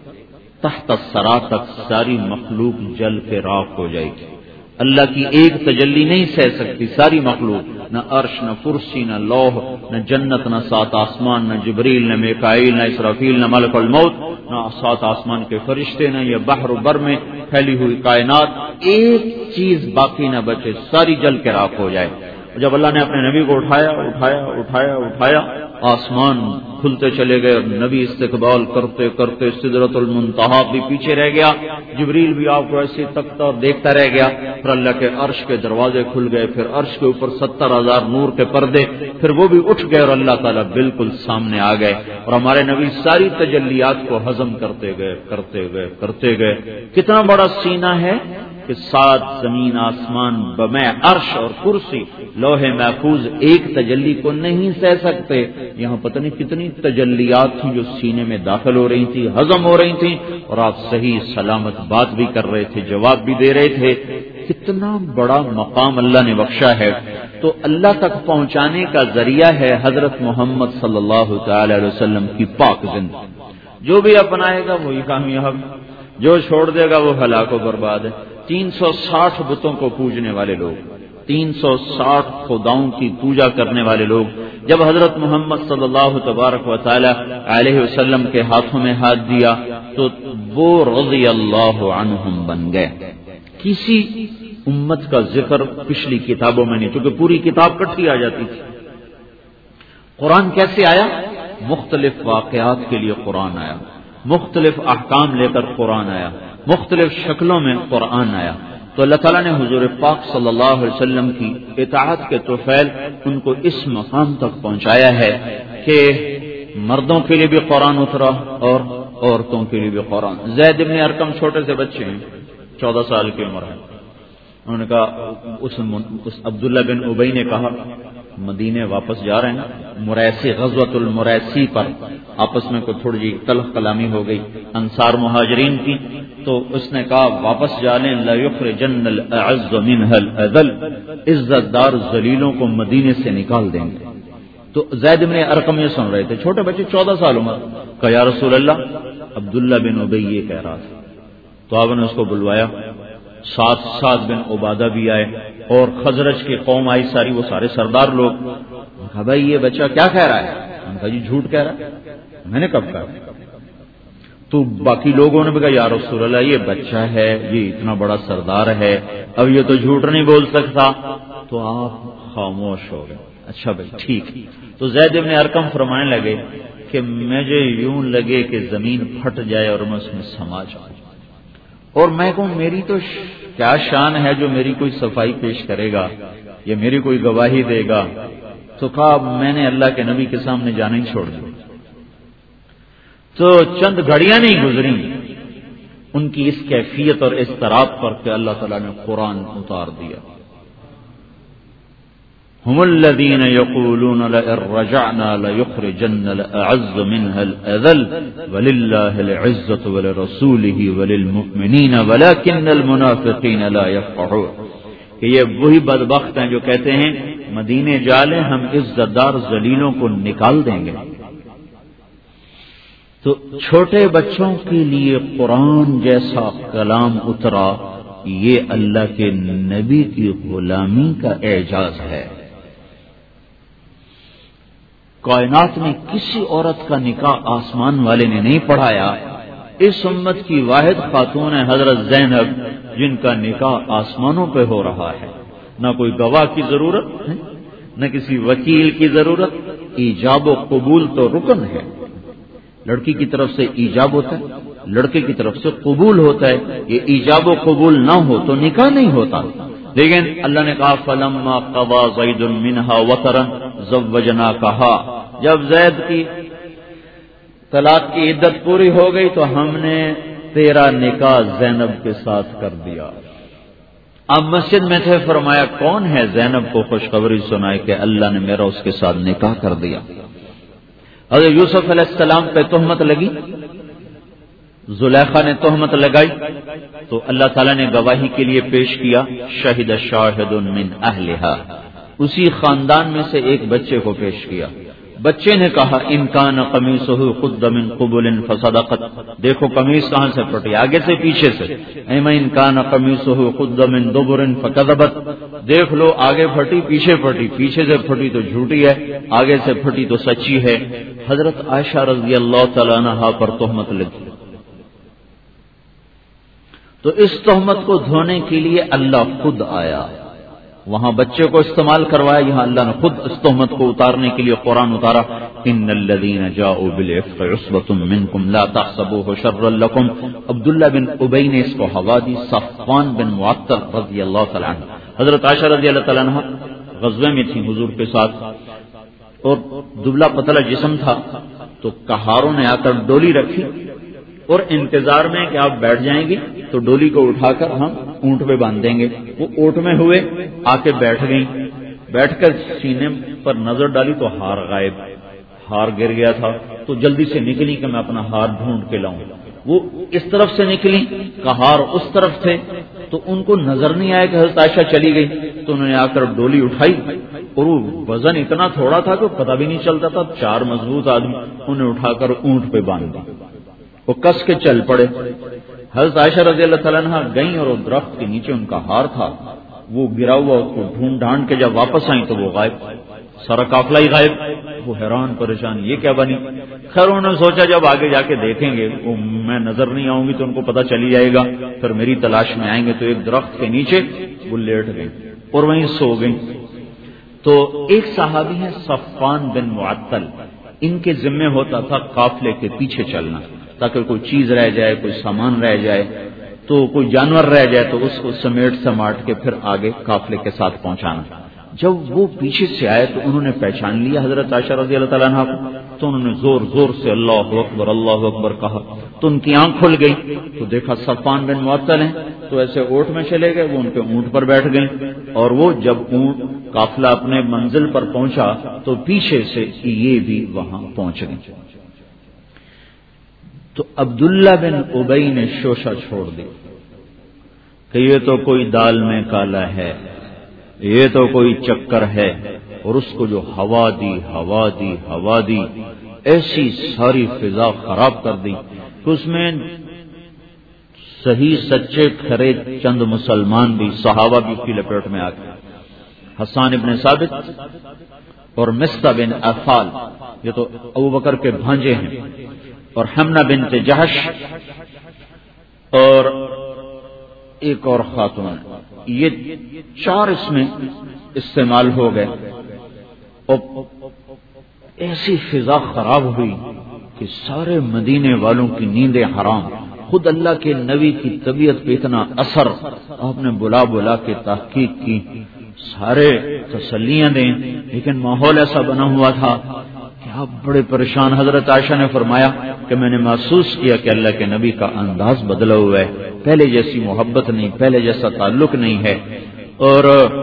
تحت الثری تک ساری مخلوق جل کے راکھ ہو جائے گی. اللہ کی ایک تجلی نہیں سہ سکتی ساری مخلوق, نہ عرش, نہ کرسی, نہ لوح, نہ جنت, نہ سات آسمان, نہ جبریل, نہ میکائیل, نہ اسرافیل, نہ ملک الموت, نہ سات آسمان کے فرشتے, نہ یہ بحر و بر میں پھیلی ہوئی کائنات, ایک چیز باقی نہ بچے, ساری جل کے راکھ ہو جائے. جب اللہ نے اپنے نبی کو اٹھایا آسمان کھلتے چلے گئے اور نبی استقبال کرتے کرتے سدرۃ المنتہا بھی پیچھے رہ گیا، جبریل بھی آپ کو ایسے تکتا اور دیکھتا رہ گیا، پھر اللہ کے عرش کے دروازے کھل گئے، پھر عرش کے اوپر 70,000 نور کے پردے، پھر وہ بھی اٹھ گئے اور اللہ تعالیٰ بالکل سامنے آ گئے، اور ہمارے نبی ساری تجلیات کو ہضم کرتے گئے۔ کتنا بڑا سینہ ہے کہ 7 زمین آسمان بمع عرش اور کرسی لوح محفوظ ایک تجلی کو نہیں سہ سکتے، یہاں پتہ نہیں کتنی تجلیات تھیں جو سینے میں داخل ہو رہی تھی، ہضم ہو رہی تھیں، اور آپ صحیح سلامت بات بھی کر رہے تھے، جواب بھی دے رہے تھے۔ کتنا بڑا مقام اللہ نے بخشا ہے۔ تو اللہ تک پہنچانے کا ذریعہ ہے حضرت محمد صلی اللہ تعالی علیہ وسلم کی پاک زندگی۔ جو بھی اپنائے گا وہی کامیاب، جو چھوڑ دے گا وہ ہلاک و برباد ہے۔ 360 بتوں کو پوجنے والے لوگ، 360 خداؤں کی پوجا کرنے والے لوگ جب حضرت محمد صلی اللہ تبارک و تعالی علیہ وسلم کے ہاتھوں میں ہاتھ دیا تو وہ رضی اللہ عنہم بن گئے۔ کسی امت کا ذکر پچھلی کتابوں میں نہیں، چونکہ پوری کتاب کٹھی آ جاتی تھی۔ قرآن کیسے آیا؟ مختلف واقعات کے لیے قرآن آیا، مختلف احکام لے کر قرآن آیا، مختلف شکلوں میں قرآن آیا۔ تو اللہ تعالیٰ نے حضور پاک صلی اللہ علیہ وسلم کی اطاعت کے توفیل ان کو اس مقام تک پہنچایا ہے کہ مردوں کے لیے بھی قرآن اترا اور عورتوں کے لیے بھی قرآن۔ زید بن ارقم چھوٹے سے بچے ہیں، 14 سال کی عمر ہے، انہوں نے کہا، اس عبداللہ بن ابی نے کہا مدینے واپس جا رہے ہیں، مریسی غزوۃ المریسی پر آپس میں کوئی تھوڑی جی تلخ کلامی ہو گئی انصار مہاجرین کی، تو اس نے کہا واپس جا لیں، لا یخرجن الاعز منها الاذل، عزت دار ذلیلوں کو مدینے سے نکال دیں گے۔ تو زید بن ارقم یہ سن رہے تھے، چھوٹے بچے 14 سال عمر، کہا یا رسول اللہ عبداللہ بن ابی یہ کہہ رہا تھا۔ تو آپ نے اس کو بلوایا، سعد بن عبادہ بھی آئے اور خزرج کی قوم آئی ساری، وہ سارے سردار لوگ۔ کہا بھائی یہ بچہ کیا کہہ رہا ہے؟ ہم کہا جی جھوٹ کہہ رہا ہے۔ میں نے کب کہا؟ تو باقی لوگوں نے بھی کہا یا رسول اللہ یہ بچہ ہے، یہ اتنا بڑا سردار ہے، اب یہ تو جھوٹ نہیں بول سکتا۔ تو آپ خاموش ہو گئے۔ اچھا بھائی ٹھیک۔ تو زید بن ارقم فرمانے لگے کہ مجھے یوں لگے کہ زمین پھٹ جائے اور میں اس میں سما جاؤں، اور میں کہوں میری تو کیا شان ہے جو میری کوئی صفائی پیش کرے گا یا میری کوئی گواہی دے گا۔ تو کہا میں نے اللہ کے نبی کے سامنے جانا ہی چھوڑ دیا۔ تو چند گھڑیاں نہیں گزری ان کی اس کیفیت اور اضطراب پر کہ اللہ تعالیٰ نے قرآن اتار دیا۔ هم الذين يقولون لئن رجعنا ليخرجن الأعز منها الأذل ولله العزة ولرسوله وللمؤمنين ولكن المنافقين لا يفقهون، کہ یہ وہی بدبخت ہیں جو کہتے ہیں مدینے جالیں ہم عزت دار ذلیلوں کو نکال دیں گے۔ تو چھوٹے بچوں کے لیے قرآن جیسا کلام اترا، یہ اللہ کے نبی کی غلامی کا اعجاز ہے۔ کائنات میں کسی عورت کا نکاح آسمان والے نے نہیں پڑھایا، اس امت کی واحد خاتون ہے حضرت زینب، جن کا نکاح آسمانوں پہ ہو رہا ہے۔ نہ کوئی گواہ کی ضرورت ہے، نہ کسی وکیل کی ضرورت، ایجاب و قبول تو رکن ہے۔ لڑکی کی طرف سے ایجاب ہوتا ہے، لڑکے کی طرف سے قبول ہوتا ہے، یہ ایجاب و قبول نہ ہو تو نکاح نہیں ہوتا۔ لیکن اللہ نے کہا فلما قضى زید منها وطرا زوجناکها، جب زید کی طلاق کی عدت پوری ہو گئی تو ہم نے تیرا نکاح زینب کے ساتھ کر دیا۔ اب مسجد میں تھے، فرمایا کون ہے زینب کو خوشخبری سنائے کہ اللہ نے میرا اس کے ساتھ نکاح کر دیا۔ حضرت یوسف علیہ السلام پہ تہمت لگی، زلیخا نے تہمت لگائی، تو اللہ تعالیٰ نے گواہی کے لیے پیش کیا شہد شاہد من اہلہا، اسی خاندان میں سے ایک بچے کو پیش کیا۔ بچے نے کہا ان کان قمیصہ قد من قبل فصدقت، دیکھو قمیص کہاں سے پھٹی، آگے سے پیچھے سے، ایما ان کان قمیصہ قد من دبر فکذبت، دیکھ لو آگے پھٹی پیچھے پھٹی، پیچھے سے پھٹی تو جھوٹی ہے، آگے سے پھٹی تو سچی ہے۔ حضرت عائشہ رضی اللہ تعالیٰ عنہا پر تہمت لگی، تو اس تہمت کو دھونے کے لیے اللہ خود آیا وہاں بچے کو استعمال کروایا، یہاں اللہ نے خود اس تہمت کو اتارنے کے لیے قرآن اتارا، ان الذین جاؤوا بالعفق عصبۃ منکم لا تحسبوه شرا لکم۔ عبداللہ بن ابی نے اس کو ہوا دی، صفوان بن معطل رضی اللہ تعالی عنہ، حضرت عائشہ رضی اللہ تعالی عنہ غزوے میں تھی حضور کے ساتھ، اور دبلا پتلا جسم تھا، تو کہاروں نے آ کر ڈولی رکھی اور انتظار میں کہ آپ بیٹھ جائیں گی تو ڈولی کو اٹھا کر ہم اونٹ پہ باندھ دیں گے۔ وہ اونٹ میں ہوئے، آ کے بیٹھ گئیں، بیٹھ کر سینے پر نظر ڈالی تو ہار غائب، ہار گر گیا تھا، تو جلدی سے نکلی کہ میں اپنا ہار ڈھونڈ کے لاؤں۔ وہ اس طرف سے نکلی، کہار اس طرف تھے، تو ان کو نظر نہیں آیا کہ حضرت عائشہ چلی گئی، تو انہوں نے آ کر ڈولی اٹھائی، اور وہ وزن اتنا تھوڑا تھا کہ پتہ بھی نہیں چلتا تھا، 4 مضبوط آدمی انہیں اٹھا کر اونٹ پہ باندھ دی، وہ کس کے چل پڑے۔ حضرت عائشہ رضی اللہ تعالیٰ عنہ گئیں اور درخت کے نیچے ان کا ہار تھا، وہ گرا ہوا، اس کو ڈھونڈ ڈھانڈ کے جب واپس آئیں تو وہ غائب، سارا قافلہ ہی غائب۔ وہ حیران پریشان، یہ کیا بنی؟ خیر انہوں نے سوچا جب آگے جا کے دیکھیں گے، وہ میں نظر نہیں آؤں گی تو ان کو پتہ چلی جائے گا، پھر میری تلاش میں آئیں گے، تو ایک درخت کے نیچے وہ لیٹ گئی اور وہیں سو گئی۔ تو ایک صحابی ہیں صفوان بن معطل، ان کے ذمہ ہوتا تھا قافلے کے پیچھے چلنا، تاکہ کوئی چیز رہ جائے، کوئی سامان رہ جائے، تو کوئی جانور رہ جائے تو اس کو سمیٹ سماٹ کے پھر آگے قافلے کے ساتھ پہنچانا۔ جب وہ پیچھے سے آئے تو انہوں نے پہچان لیا حضرت عائشہ رضی اللہ تعالیٰ عنہ کو، تو انہوں نے زور زور سے اللہ اکبر کہا، تو ان کی آنکھ کھل گئی، تو دیکھا صفوان بن معطل ہیں، تو ایسے اونٹ میں چلے گئے، وہ ان کے اونٹ پر بیٹھ گئے، اور وہ جب اونٹ قافلہ اپنے منزل پر پہنچا تو پیچھے سے یہ بھی وہاں پہنچ گئے۔ تو عبداللہ بن ابی نے شوشہ چھوڑ دی کہ یہ تو کوئی دال میں کالا ہے، یہ تو کوئی چکر ہے، اور اس کو جو ہوا دی، ایسی ساری فضا خراب کر دی کہ اس میں صحیح سچے کھرے چند مسلمان بھی، صحابہ بھی اس کی لپیٹ میں آ گئے۔ حسان ابن ثابت اور مصطح بن عفال، یہ تو ابوبکر کے بھانجے ہیں، اور حمنہ بنت جہش اور ایک اور خاتون، یہ 4 اس میں استعمال ہو گئے، اور ایسی فضا خراب ہوئی کہ سارے مدینے والوں کی نیندیں حرام۔ خود اللہ کے نبی کی طبیعت پہ اتنا اثر، آپ نے بلا کے تحقیق کی، سارے تسلیاں دیں، لیکن ماحول ایسا بنا ہوا تھا کہ آپ بڑے پریشان۔ حضرت عائشہ نے فرمایا کہ میں نے محسوس کیا کہ اللہ کے نبی کا انداز بدلا ہوا ہے، پہلے جیسی محبت نہیں، پہلے جیسا تعلق نہیں ہے، اور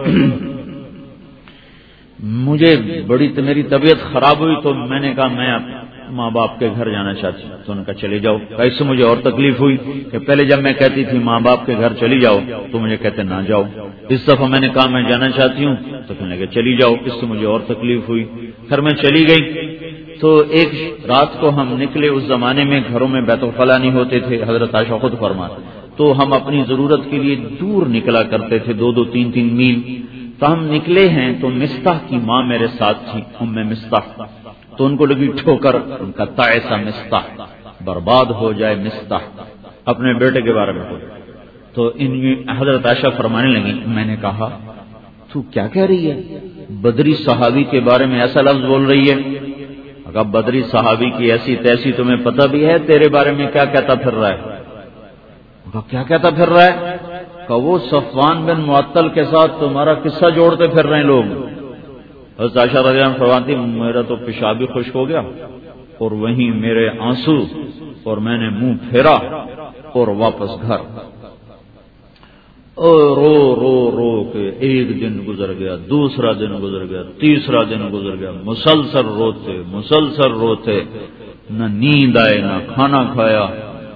مجھے میری طبیعت خراب ہوئی تو میں نے کہا میں ماں باپ کے گھر جانا چاہتی ہوں، تو انہوں نے کہا چلے جاؤ۔ اس سے مجھے اور تکلیف ہوئی کہ پہلے جب میں کہتی تھی ماں باپ کے گھر چلی جاؤ تو مجھے کہتے نہ جاؤ، اس دفعہ میں نے کہا میں جانا چاہتی ہوں تو کہنے لگے چلی جاؤ، اس سے مجھے اور تکلیف ہوئی، پھر میں چلی گئی۔ تو ایک رات کو ہم نکلے، اس زمانے میں گھروں میں بیت الخلا نہیں ہوتے تھے، حضرت عائشہ خود فرماتے، تو ہم اپنی ضرورت کے لیے دور نکلا کرتے تھے، 2-2 3-3 میل۔ تو ہم نکلے ہیں تو مصطح کی ماں میرے ساتھ تھی، ام مصطح، تو ان کو لگی ٹھوکر، ان کا تعیسہ مصطح، برباد ہو جائے مصطح، اپنے بیٹے کے بارے میں۔ تو حضرت عائشہ فرمانے لگی، میں نے کہا تو کیا کہہ رہی ہے، بدری صحابی کے بارے میں ایسا لفظ بول رہی ہے؟ اگر بدری صحابی کی ایسی تیسی تمہیں پتہ بھی ہے، تیرے بارے میں کیا کہتا پھر رہا ہے؟ کیا کہتا پھر رہا ہے؟ کہ وہ صفوان بن معطل کے ساتھ تمہارا قصہ جوڑتے پھر رہے ہیں لوگ۔ حضرت عائشہ رضی اللہ عنہا فرماتی میرا تو پیشاب بھی خشک ہو گیا، اور وہیں میرے آنسو، اور میں نے منہ پھیرا اور واپس گھر، اور رو کے ایک دن گزر گیا، دوسرا دن گزر گیا، تیسرا دن گزر گیا، مسلسل روتے، نہ نیند آئے نہ کھانا کھایا۔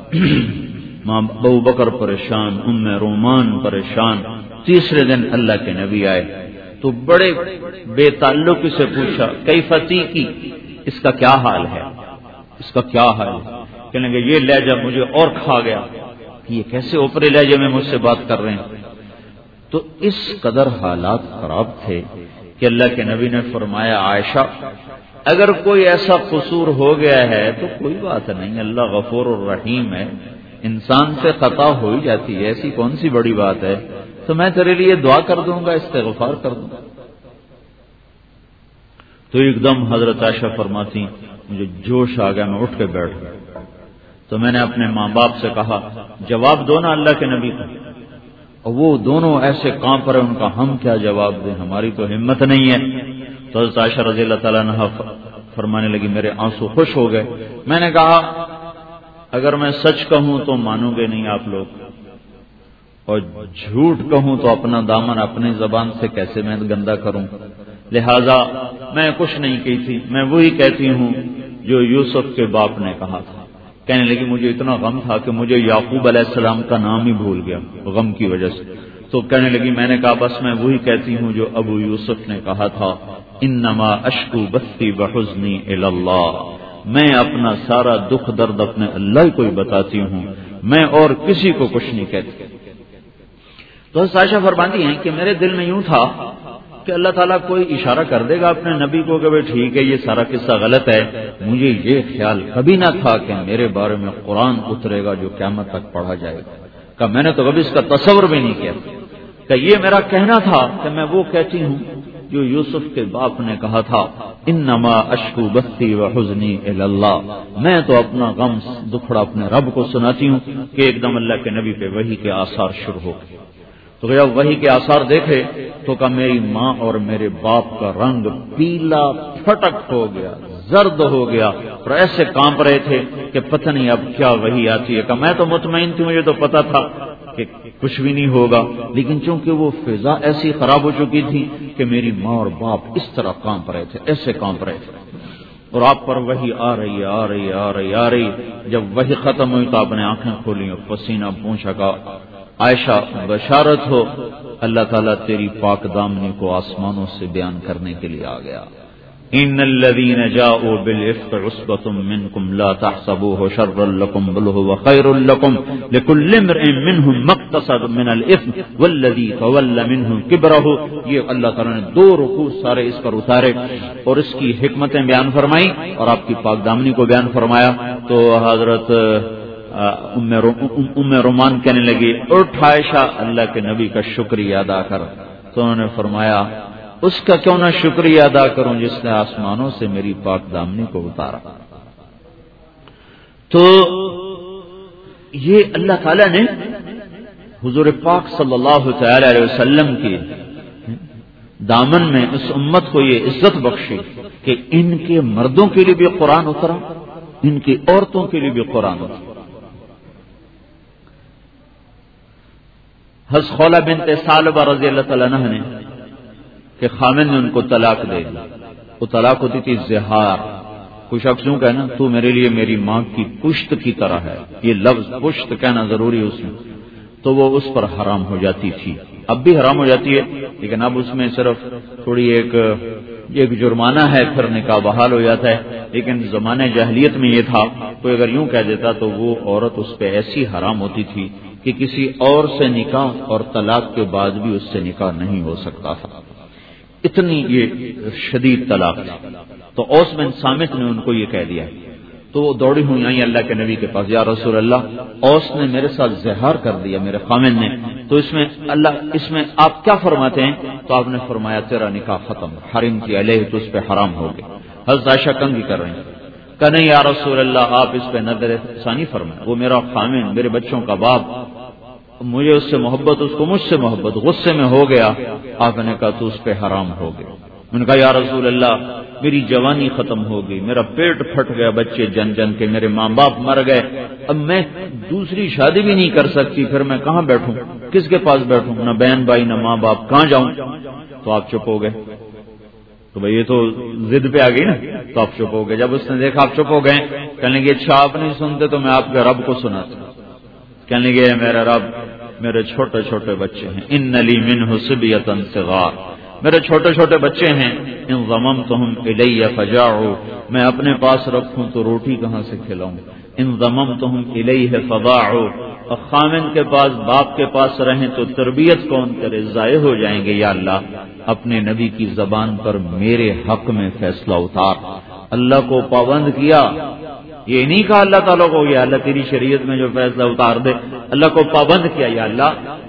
ابو بکر پریشان، ام رومان پریشان۔ تیسرے دن اللہ کے نبی آئے تو بڑے بے تعلقی سے پوچھا کیفتی کی، اس کا کیا حال ہے، اس کا کیا حال ہے؟ کہنے لگے یہ لہجہ مجھے اور کھا گیا، یہ کیسے اوپرے لہجے میں مجھ سے بات کر رہے ہیں؟ تو اس قدر حالات خراب تھے کہ اللہ کے نبی نے فرمایا عائشہ اگر کوئی ایسا قصور ہو گیا ہے تو کوئی بات نہیں، اللہ غفور الرحیم ہے، انسان سے خطا ہو ہی جاتی ہے، ایسی کون سی بڑی بات ہے، تو میں تیرے لیے دعا کر دوں گا، استغفار کر دوں گا۔ تو ایک دم حضرت عائشہ فرماتی مجھے جوش آ گیا، میں اٹھ کے بیٹھ گیا۔ تو میں نے اپنے ماں باپ سے کہا جواب دو نا اللہ کے نبی کو، اور وہ دونوں ایسے کانپ رہے، ان کا ہم کیا جواب دیں، ہماری تو ہمت نہیں ہے۔ تو حضرت عائشہ رضی اللہ تعالیٰ عنہ فرمانے لگی میرے آنسو خوش ہو گئے۔ میں نے کہا اگر میں سچ کہوں تو مانو گے نہیں آپ لوگ، اور جھوٹ کہوں تو اپنا دامن اپنی زبان سے کیسے میں گندا کروں، لہذا میں کچھ نہیں کی تھی، میں وہی کہتی ہوں جو یوسف کے باپ نے کہا تھا۔ کہنے لگی مجھے اتنا غم تھا کہ مجھے یعقوب علیہ السلام کا نام ہی بھول گیا غم کی وجہ سے۔ تو کہنے لگی میں نے کہا بس میں وہی کہتی ہوں جو ابو یوسف نے کہا تھا، انما اشکو بثی وحزنی الی اللہ، میں اپنا سارا دکھ درد اپنے اللہ کو ہی بتاتی ہوں، میں اور کسی کو کچھ نہیں کہتی۔ تو عائشہ فرماتی ہیں کہ میرے دل میں یوں تھا کہ اللہ تعالیٰ کوئی اشارہ کر دے گا اپنے نبی کو کہ بھائی ٹھیک ہے یہ سارا قصہ غلط ہے۔ مجھے یہ خیال کبھی نہ تھا کہ میرے بارے میں قرآن اترے گا جو قیامت تک پڑھا جائے گا، کہ میں نے تو کبھی اس کا تصور بھی نہیں کیا کہ یہ میرا کہنا تھا کہ میں وہ کہتی ہوں جو یوسف کے باپ نے کہا تھا، انما اشکو بثی وحزنی الی اللہ، میں تو اپنا غم دکھڑا اپنے رب کو سناتی ہوں۔ کہ ایک دم اللہ کے نبی پہ وحی کے آثار شروع ہو گئے۔ تو جب وحی کے آثار دیکھے تو کہ میری ماں اور میرے باپ کا رنگ پیلا پھٹک ہو گیا، زرد ہو گیا، اور ایسے کانپ رہے تھے کہ پتہ نہیں اب کیا وحی آتی ہے۔ کہ میں تو مطمئن تھی، مجھے تو پتا تھا کہ کچھ بھی نہیں ہوگا، لیکن چونکہ وہ فضا ایسی خراب ہو چکی تھی کہ میری ماں اور باپ اس طرح کانپ رہے تھے، ایسے کانپ رہے تھے، اور آپ پر وحی آ رہی آ رہی آ رہی آ رہی۔ جب وحی ختم ہوئی تو آپ نے آنکھیں کھولی اور پسینہ پونچھا، کا عائشہ بشارت ہو، اللہ تعالیٰ تیری پاک دامنی کو آسمانوں سے بیان کرنے کے لیے آ گیا۔ ان الذين جاءوا بالافك عصبة منكم لا تحسبوه شرا لكم بل هو خير لكم لكل امرئ منهم ما اكتسب من الاثم والذي تولى منهم كبره۔ یہ اللہ تعالیٰ نے دو رکوع سارے اس پر اتارے اور اس کی حکمتیں بیان فرمائی اور آپ کی پاک دامنی کو بیان فرمایا۔ تو حضرت ام رومان کہنے لگی اٹھ عائشہ، اللہ کے نبی کا شکریہ ادا کر۔ تو انہوں نے فرمایا اس کا کیوں نہ شکریہ ادا کروں جس نے آسمانوں سے میری پاک دامنی کو اتارا۔ تو یہ اللہ تعالیٰ نے حضور پاک صلی اللہ تعالی علیہ وسلم کی دامن میں اس امت کو یہ عزت بخشی کہ ان کے مردوں کے لیے بھی قرآن اترا، ان کی عورتوں کے لیے بھی قرآن اترا۔ حضرت خولہ بنت ثعلبہ رضی اللہ تعالیٰ عنہ نے کہ خامن نے ان کو طلاق دے دی، وہ طلاق ہوتی تھی زہار۔ کچھ شخص یوں کہنا تو میرے لیے میری ماں کی پشت کی طرح ہے، یہ لفظ پشت کہنا ضروری ہے اس میں، تو وہ اس پر حرام ہو جاتی تھی، اب بھی حرام ہو جاتی ہے، لیکن اب اس میں صرف تھوڑی ایک جرمانہ ہے، پھر نکاح بحال ہو جاتا ہے۔ لیکن زمانے جاہلیت میں یہ تھا، کوئی اگر یوں کہہ دیتا تو وہ عورت اس پہ ایسی حرام ہوتی تھی کہ کسی اور سے نکاح اور طلاق کے بعد بھی اس سے نکاح نہیں ہو سکتا تھا، اتنی یہ شدید طلاق تھی۔ تو اوس بن صامت نے ان کو یہ کہہ دیا، تو وہ دوڑی ہوئی آئی اللہ کے نبی کے پاس، یا رسول اللہ اوس نے میرے ساتھ زہار کر دیا میرے خامن نے، تو اس میں آپ کیا فرماتے ہیں؟ تو آپ نے فرمایا تیرا نکاح ختم، حرم کی علیہ تو اس پہ حرام ہو گیا۔ حضرت عائشہ کنگھی کر رہی ہیں کہ نہیں یا رسول اللہ آپ اس پہ نظر ثانی فرمائیں، وہ میرا خامن، میرے بچوں کا باپ، مجھے اس سے محبت، اس کو مجھ سے محبت، غصے میں ہو گیا۔ آپ نے کہا تو اس پہ حرام ہو گیا۔ میں نے کہا یا رسول اللہ میری جوانی ختم ہو گئی، میرا پیٹ پھٹ گیا، بچے جن جن کے، میرے ماں باپ مر گئے، اب میں دوسری شادی بھی نہیں کر سکتی، پھر میں کہاں بیٹھوں، کس کے پاس بیٹھوں، نہ بہن بھائی نہ ماں باپ، کہاں جاؤں؟ تو آپ چپ ہو گئے۔ تو بھائی یہ تو ضد پہ آ گئی نا، تو آپ چپ ہو گئے۔ جب اس نے دیکھا آپ چپ ہو گئے، کہنے لگے اچھا آپ نہیں سنتے تو میں آپ کے رب کو سناتا ہوں۔ کہنے لگے میرا رب، میرے چھوٹے چھوٹے بچے ہیں، ان لی منہ صبیۃ صغار، میرے چھوٹے چھوٹے بچے ہیں، ان ضممتہم الی فجاعوا، میں اپنے پاس رکھوں تو روٹی کہاں سے کھلاؤں، ان ضممتہم الیہ فضاعوا، اور خامن کے پاس باپ کے پاس رہیں تو تربیت کون کرے، ضائع ہو جائیں گے، یا اللہ اپنے نبی کی زبان پر میرے حق میں فیصلہ اتار۔ اللہ کو پابند کیا، یہ نہیں کہا اللہ تعالیٰ کو یا اللہ تیری شریعت میں جو فیصلہ اتار دے، اللہ کو پابند کیا، یا اللہ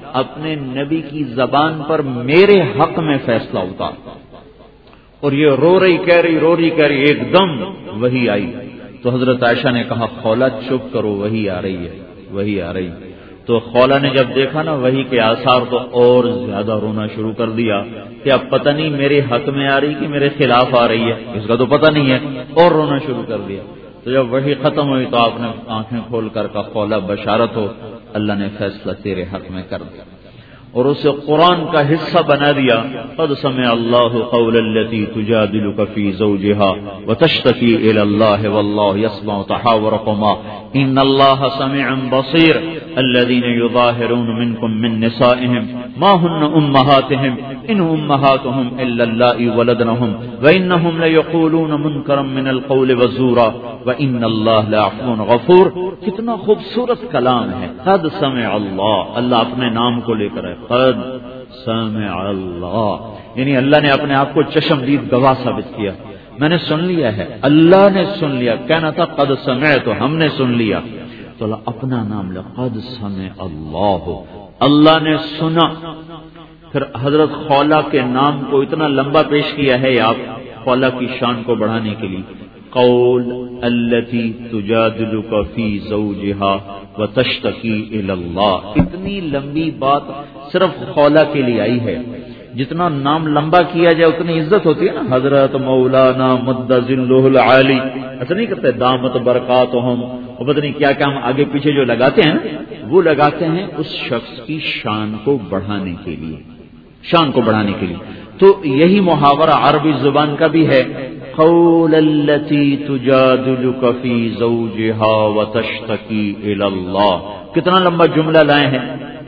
اپنے نبی کی زبان پر میرے حق میں فیصلہ اتار. اور یہ رو رہی کہہ رہی ایک دم وحی آئی. تو حضرت عائشہ نے کہا خولہ چپ کرو، وحی آ رہی ہے. تو خولہ نے جب دیکھا نا وحی کے آثار تو اور زیادہ رونا شروع کر دیا کہ اب پتہ نہیں میرے حق میں آ رہی کہ میرے خلاف آ رہی ہے، اس کا تو پتہ نہیں ہے، اور رونا شروع کر دیا. تو جب وحی ختم ہوئی تو آپ نے آنکھیں کھول کر کہا خولہ بشارت ہو، اللہ نے فیصلہ تیرے حق میں کر دیا اور اسے قرآن کا حصہ بنا دیا. قد سمع اللہ قول التي تجادلك في زوجها وتشتكي الى الله والله يسمع تحاوركما ان الله سميع بصير الذين يظاهرون منكم من نسائهم ما هن امهاتهم ان امهاتهم الا اللائي ولدنهم وانهم ليقولون منكرا من القول وزورا وان الله لعفو غفور. کتنا خوبصورت کلام ہے. قد سمع اللہ، اللہ اپنے نام کو لے کر ہے. قد سمع اللہ یعنی اللہ نے اپنے آپ کو چشمدید گواہ ثابت کیا. میں نے سن لیا ہے، اللہ نے سن لیا. کہنا تھا قد سمع تو ہم نے سن لیا، تو اللہ اپنا نام لے. قد سمع اللہ، اللہ نے سنا. پھر حضرت خولہ کے نام کو اتنا لمبا پیش کیا ہے آپ خولہ کی شان کو بڑھانے کے لیے. قول التي تجادلك في زوجها وتشتكي الى الله، اتنی لمبی بات صرف خولہ کے لیے آئی ہے. جتنا نام لمبا کیا جائے اتنی عزت ہوتی ہے نا. حضرت مولانا مد ذلہ العالی ایسا نہیں کرتے دامت برکاتہم، اور پتہ نہیں کیا ہم آگے پیچھے جو لگاتے ہیں وہ لگاتے ہیں اس شخص کی شان کو بڑھانے کے لیے، شان کو بڑھانے کے لیے. تو یہی محاورہ عربی زبان کا بھی ہے. قول التي تجادلك في زوجها وتشتكي الى الله، کتنا لمبا جملہ لائے ہیں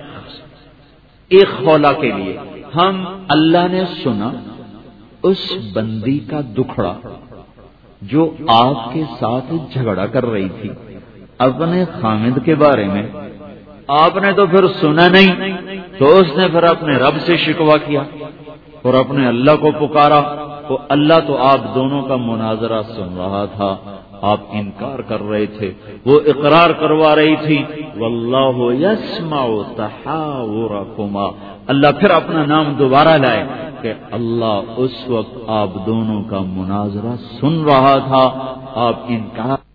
ایک خولہ کے لیے. ہم اللہ نے سنا اس بندی کا دکھڑا جو آپ کے ساتھ جھگڑا کر رہی تھی اپنے خامد کے بارے میں. آپ نے تو پھر سنا نہیں، تو اس نے پھر اپنے رب سے شکوہ کیا اور اپنے اللہ کو پکارا. تو اللہ تو آپ دونوں کا مناظرہ سن رہا تھا، آپ انکار کر رہے تھے، وہ اقرار کروا رہی تھی. واللہ یسمع تحاورکما، اللہ پھر اپنا نام دوبارہ لائے کہ اللہ اس وقت آپ دونوں کا مناظرہ سن رہا تھا، آپ انکار